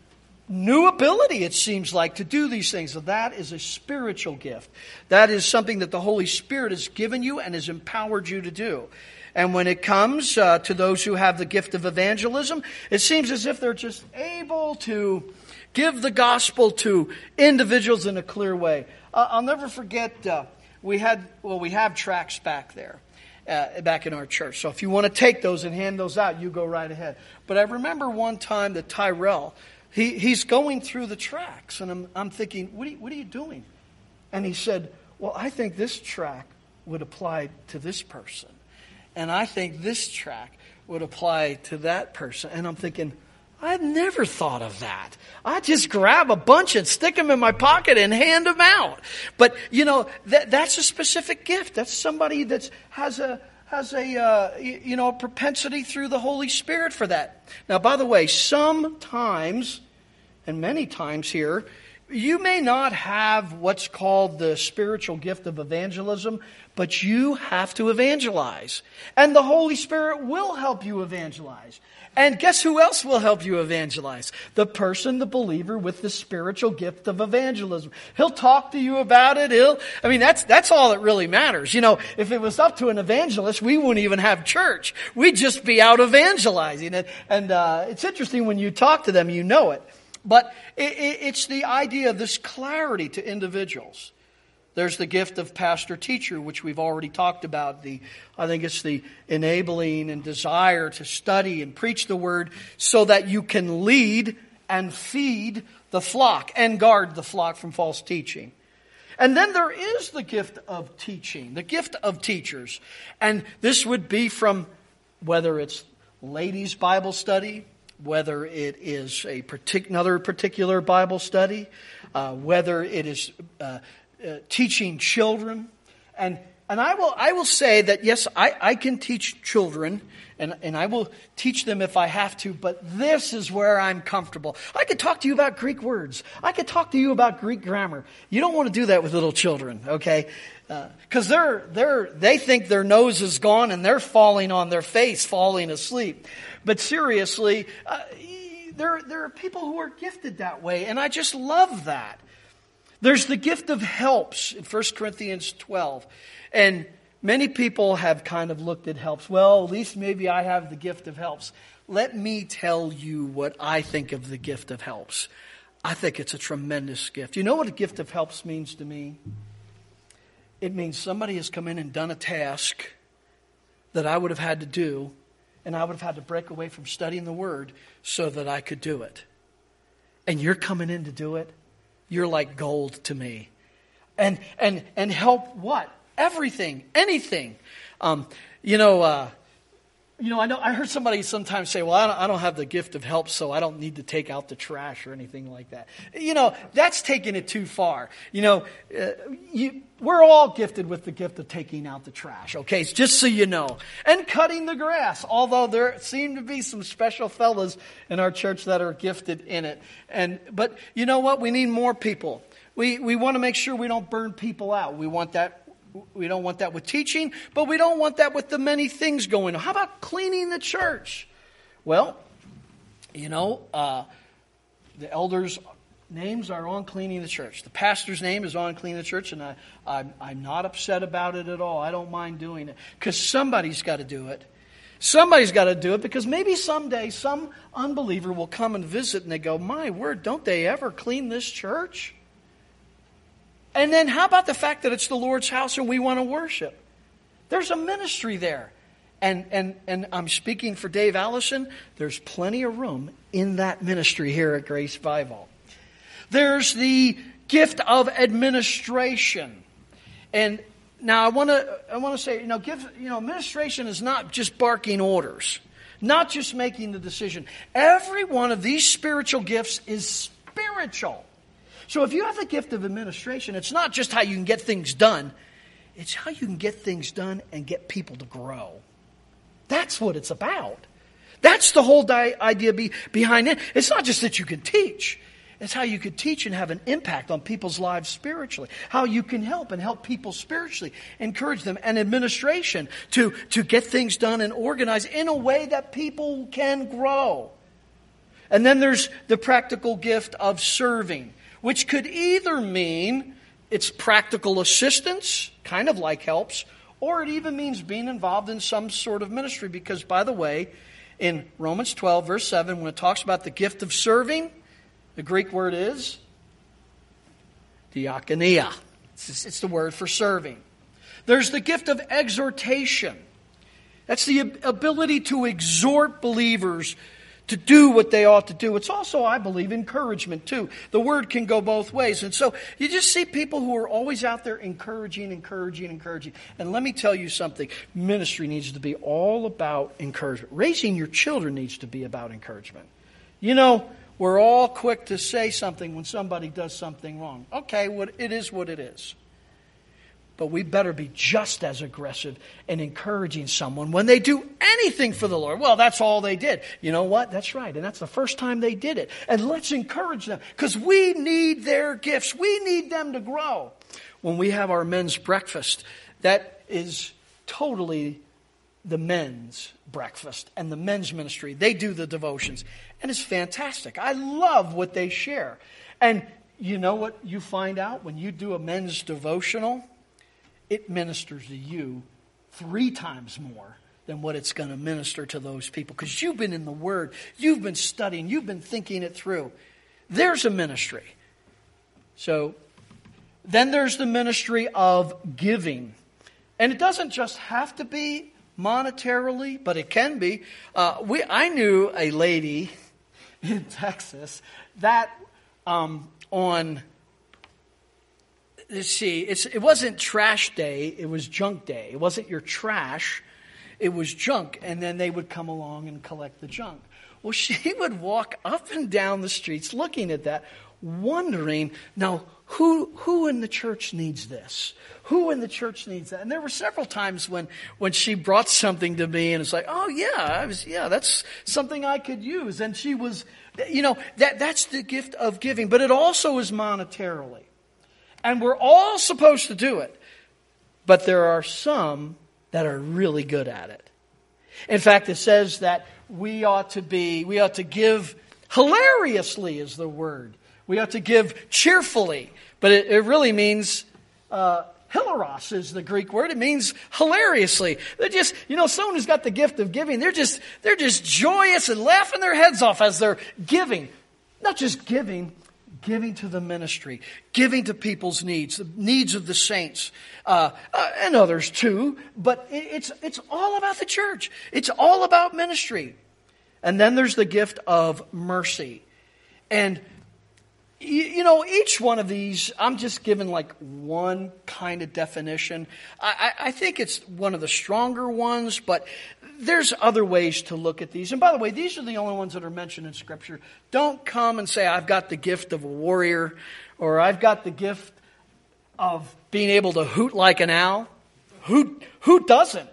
new ability, it seems like, to do these things. So that is a spiritual gift. That is something that the Holy Spirit has given you and has empowered you to do. And when it comes to those who have the gift of evangelism, it seems as if they're just able to give the gospel to individuals in a clear way. I'll never forget, we have tracts back there. Back in our church. So if you want to take those and hand those out, you go right ahead. But I remember one time that Tyrell, he's going through the tracts, and I'm thinking, what are you doing? And he said, well, I think this tract would apply to this person. And I think this tract would apply to that person. And I'm thinking, I've never thought of that. I just grab a bunch and stick them in my pocket and hand them out. But, that's a specific gift. That's somebody that has a propensity through the Holy Spirit for that. Now, by the way, sometimes, and many times here, you may not have what's called the spiritual gift of evangelism, but you have to evangelize. And the Holy Spirit will help you evangelize. And guess who else will help you evangelize? The person, the believer with the spiritual gift of evangelism. He'll talk to you about it. That's all that really matters. If it was up to an evangelist, we wouldn't even have church. We'd just be out evangelizing. And it's interesting when you talk to them, you know it. But it's the idea of this clarity to individuals. There's the gift of pastor-teacher, which we've already talked about. I think it's the enabling and desire to study and preach the word so that you can lead and feed the flock and guard the flock from false teaching. And then there is the gift of teaching, the gift of teachers. And this would be from whether it's ladies' Bible study, whether it is another particular Bible study, whether it is teaching children. And I will say that, yes, I can teach children, and I will teach them if I have to, but this is where I'm comfortable. I could talk to you about Greek words. I could talk to you about Greek grammar. You don't want to do that with little children, okay? Because they think their nose is gone and they're falling on their face, falling asleep. But seriously, there are people who are gifted that way, and I just love that. There's the gift of helps in 1 Corinthians 12. And many people have kind of looked at helps. Well, at least maybe I have the gift of helps. Let me tell you what I think of the gift of helps. I think it's a tremendous gift. You know what a gift of helps means to me? It means somebody has come in and done a task that I would have had to do, and I would have had to break away from studying the Word so that I could do it. And you're coming in to do it. You're like gold to me. And help what? Everything. Anything. I heard somebody sometimes say, well, I don't have the gift of help, so I don't need to take out the trash or anything like that. That's taking it too far. We're all gifted with the gift of taking out the trash, okay? Just so you know. And cutting the grass, although there seem to be some special fellas in our church that are gifted in it. But you know what? We need more people. We want to make sure we don't burn people out. We don't want that with teaching, but we don't want that with the many things going on. How about cleaning the church? Well, the elders' names are on cleaning the church. The pastor's name is on cleaning the church, and I'm not upset about it at all. I don't mind doing it because somebody's got to do it. Somebody's got to do it because maybe someday some unbeliever will come and visit and they go, my word, don't they ever clean this church? And then how about the fact that it's the Lord's house and we want to worship? There's a ministry there. And I'm speaking for Dave Allison. There's plenty of room in that ministry here at Grace Bible. There's the gift of administration. And now I want to say, administration is not just barking orders, not just making the decision. Every one of these spiritual gifts is spiritual. So if you have the gift of administration, it's not just how you can get things done. It's how you can get things done and get people to grow. That's what it's about. That's the whole idea behind it. It's not just that you can teach. It's how you can teach and have an impact on people's lives spiritually. How you can help people spiritually, encourage them, and administration to get things done and organize in a way that people can grow. And then there's the practical gift of serving, which could either mean it's practical assistance, kind of like helps, or it even means being involved in some sort of ministry. Because, by the way, in Romans 12, verse 7, when it talks about the gift of serving, the Greek word is diakonia. It's the word for serving. There's the gift of exhortation. That's the ability to exhort believers to do what they ought to do. It's also, I believe, encouragement too. The word can go both ways. And so you just see people who are always out there encouraging. And let me tell you something. Ministry needs to be all about encouragement. Raising your children needs to be about encouragement. You know, we're all quick to say something when somebody does something wrong. Okay, it is what it is. But we better be just as aggressive in encouraging someone when they do anything for the Lord. Well, that's all they did. You know what? That's right. And that's the first time they did it. And let's encourage them because we need their gifts. We need them to grow. When we have our men's breakfast, that is totally the men's breakfast and the men's ministry. They do the devotions. And it's fantastic. I love what they share. And you know what you find out when you do a men's devotional? It ministers to you 3 times more than what it's going to minister to those people. Because you've been in the Word. You've been studying. You've been thinking it through. There's a ministry. So then there's the ministry of giving. And it doesn't just have to be monetarily, but it can be. I knew a lady in Texas that on... Let's see, it wasn't trash day, it was junk day. It wasn't your trash, it was junk. And then they would come along and collect the junk. Well, she would walk up and down the streets looking at that, wondering, now, who in the church needs this? Who in the church needs that? And there were several times when she brought something to me and it's like, oh, yeah, that's something I could use. And she was, that's the gift of giving. But it also is monetarily. And we're all supposed to do it. But there are some that are really good at it. In fact, it says that we ought to give hilariously is the word. We ought to give cheerfully. But it really means, hilaros is the Greek word. It means hilariously. They're just, someone who's got the gift of giving, they're just joyous and laughing their heads off as they're giving. Not just giving to the ministry, giving to people's needs, the needs of the saints, and others too. But it's all about the church. It's all about ministry. And then there's the gift of mercy. And, each one of these, I'm just giving like one kind of definition. I think it's one of the stronger ones, but there's other ways to look at these. And by the way, these are the only ones that are mentioned in Scripture. Don't come and say, I've got the gift of a warrior, or I've got the gift of being able to hoot like an owl. Who doesn't?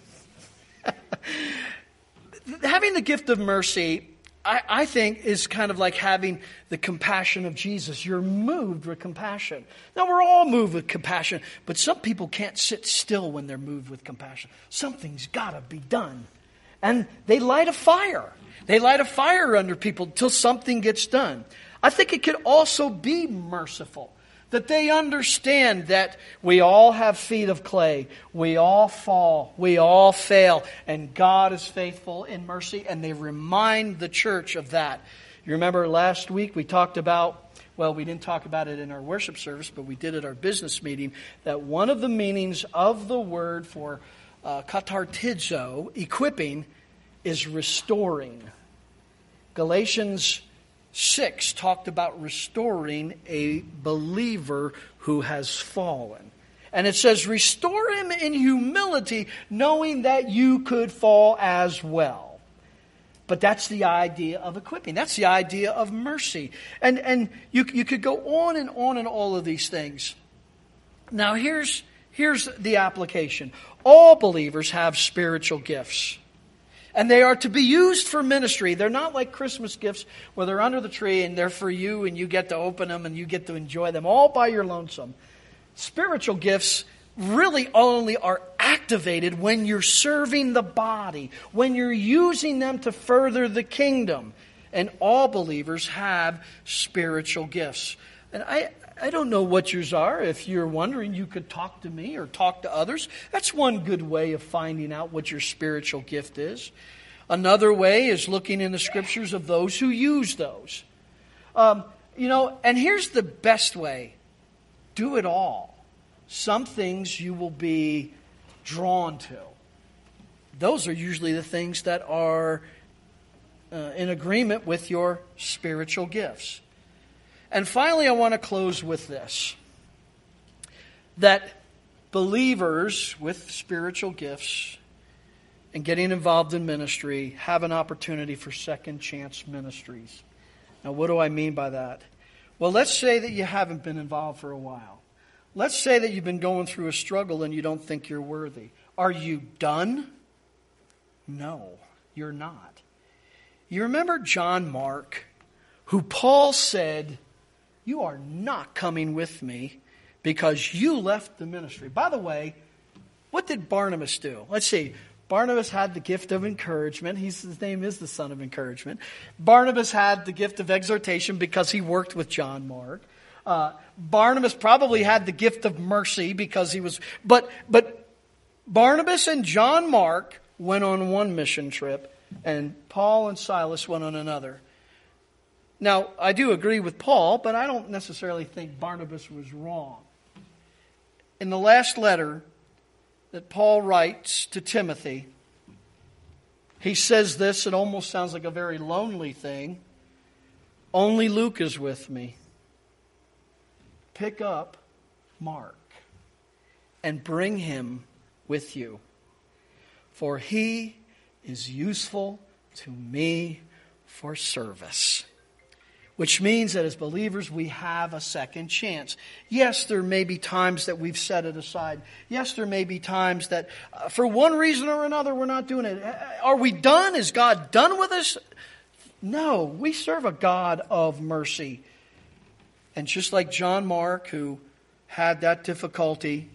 Having the gift of mercy, I think, is kind of like having the compassion of Jesus. You're moved with compassion. Now, we're all moved with compassion, but some people can't sit still when they're moved with compassion. Something's got to be done. And they light a fire. They light a fire under people until something gets done. I think it could also be merciful. That they understand that we all have feet of clay. We all fall. We all fail. And God is faithful in mercy. And they remind the church of that. You remember last week we talked about, well, we didn't talk about it in our worship service, but we did at our business meeting, that one of the meanings of the word for katartizo, equipping, is restoring. Galatians 6 talked about restoring a believer who has fallen. And it says, restore him in humility, knowing that you could fall as well. But that's the idea of equipping. That's the idea of mercy. And you could go on in all of these things. Now here's the application. All believers have spiritual gifts. And they are to be used for ministry. They're not like Christmas gifts where they're under the tree and they're for you and you get to open them and you get to enjoy them all by your lonesome. Spiritual gifts really only are activated when you're serving the body, when you're using them to further the kingdom. and all believers have spiritual gifts. And I don't know what yours are. If you're wondering, you could talk to me or talk to others. That's one good way of finding out what your spiritual gift is. Another way is looking in the Scriptures of those who use those. And here's the best way. Do it all. Some things you will be drawn to. Those are usually the things that are in agreement with your spiritual gifts. And finally, I want to close with this. That believers with spiritual gifts and getting involved in ministry have an opportunity for second chance ministries. Now, what do I mean by that? Well, let's say that you haven't been involved for a while. Let's say that you've been going through a struggle and you don't think you're worthy. Are you done? No, you're not. You remember John Mark, who Paul said, "You are not coming with me because you left the ministry." By the way, what did Barnabas do? Let's see. Barnabas had the gift of encouragement. His name is the son of encouragement. Barnabas had the gift of exhortation because he worked with John Mark. Barnabas probably had the gift of mercy because he was... But Barnabas and John Mark went on one mission trip, and Paul and Silas went on another. Now, I do agree with Paul, but I don't necessarily think Barnabas was wrong. In the last letter that Paul writes to Timothy, he says this. It almost sounds like a very lonely thing. "Only Luke is with me. Pick up Mark and bring him with you, for he is useful to me for service." Which means that as believers, we have a second chance. Yes, there may be times that we've set it aside. Yes, there may be times that for one reason or another, we're not doing it. Are we done? Is God done with us? No, we serve a God of mercy. And just like John Mark, who had that difficulty,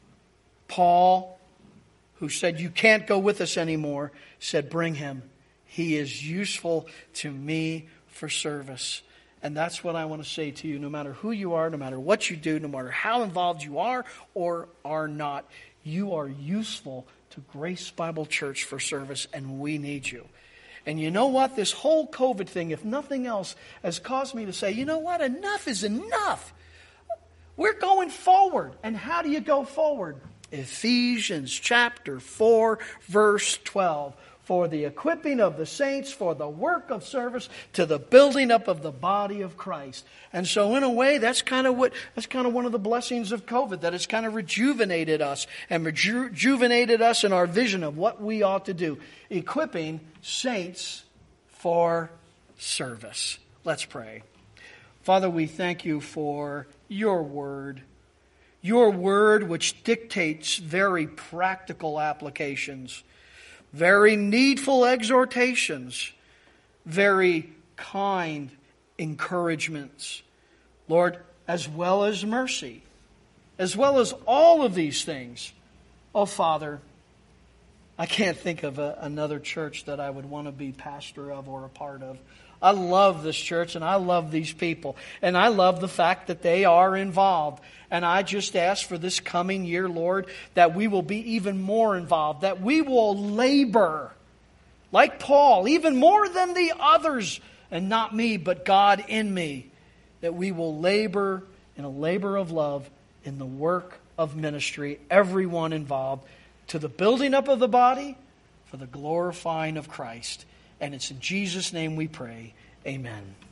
Paul, who said, "You can't go with us anymore," said, "Bring him. He is useful to me for service." And that's what I want to say to you. No matter who you are, no matter what you do, no matter how involved you are or are not, you are useful to Grace Bible Church for service, and we need you. And you know what? This whole COVID thing, if nothing else, has caused me to say, you know what? Enough is enough. We're going forward. And how do you go forward? Ephesians chapter 4, verse 12. "For the equipping of the saints, for the work of service, to the building up of the body of Christ." And so in a way, that's kind of one of the blessings of COVID, that it's kind of rejuvenated us and rejuvenated us in our vision of what we ought to do. Equipping saints for service. Let's pray. Father, we thank you for your word. Your word which dictates very practical applications, very needful exhortations, very kind encouragements, Lord, as well as mercy, as well as all of these things. Oh, Father, I can't think of another church that I would want to be pastor of or a part of. I love this church and I love these people. And I love the fact that they are involved. And I just ask for this coming year, Lord, that we will be even more involved. That we will labor, like Paul, even more than the others. And not me, but God in me. That we will labor in a labor of love in the work of ministry. Everyone involved. To the building up of the body, for the glorifying of Christ. And it's in Jesus' name we pray. Amen.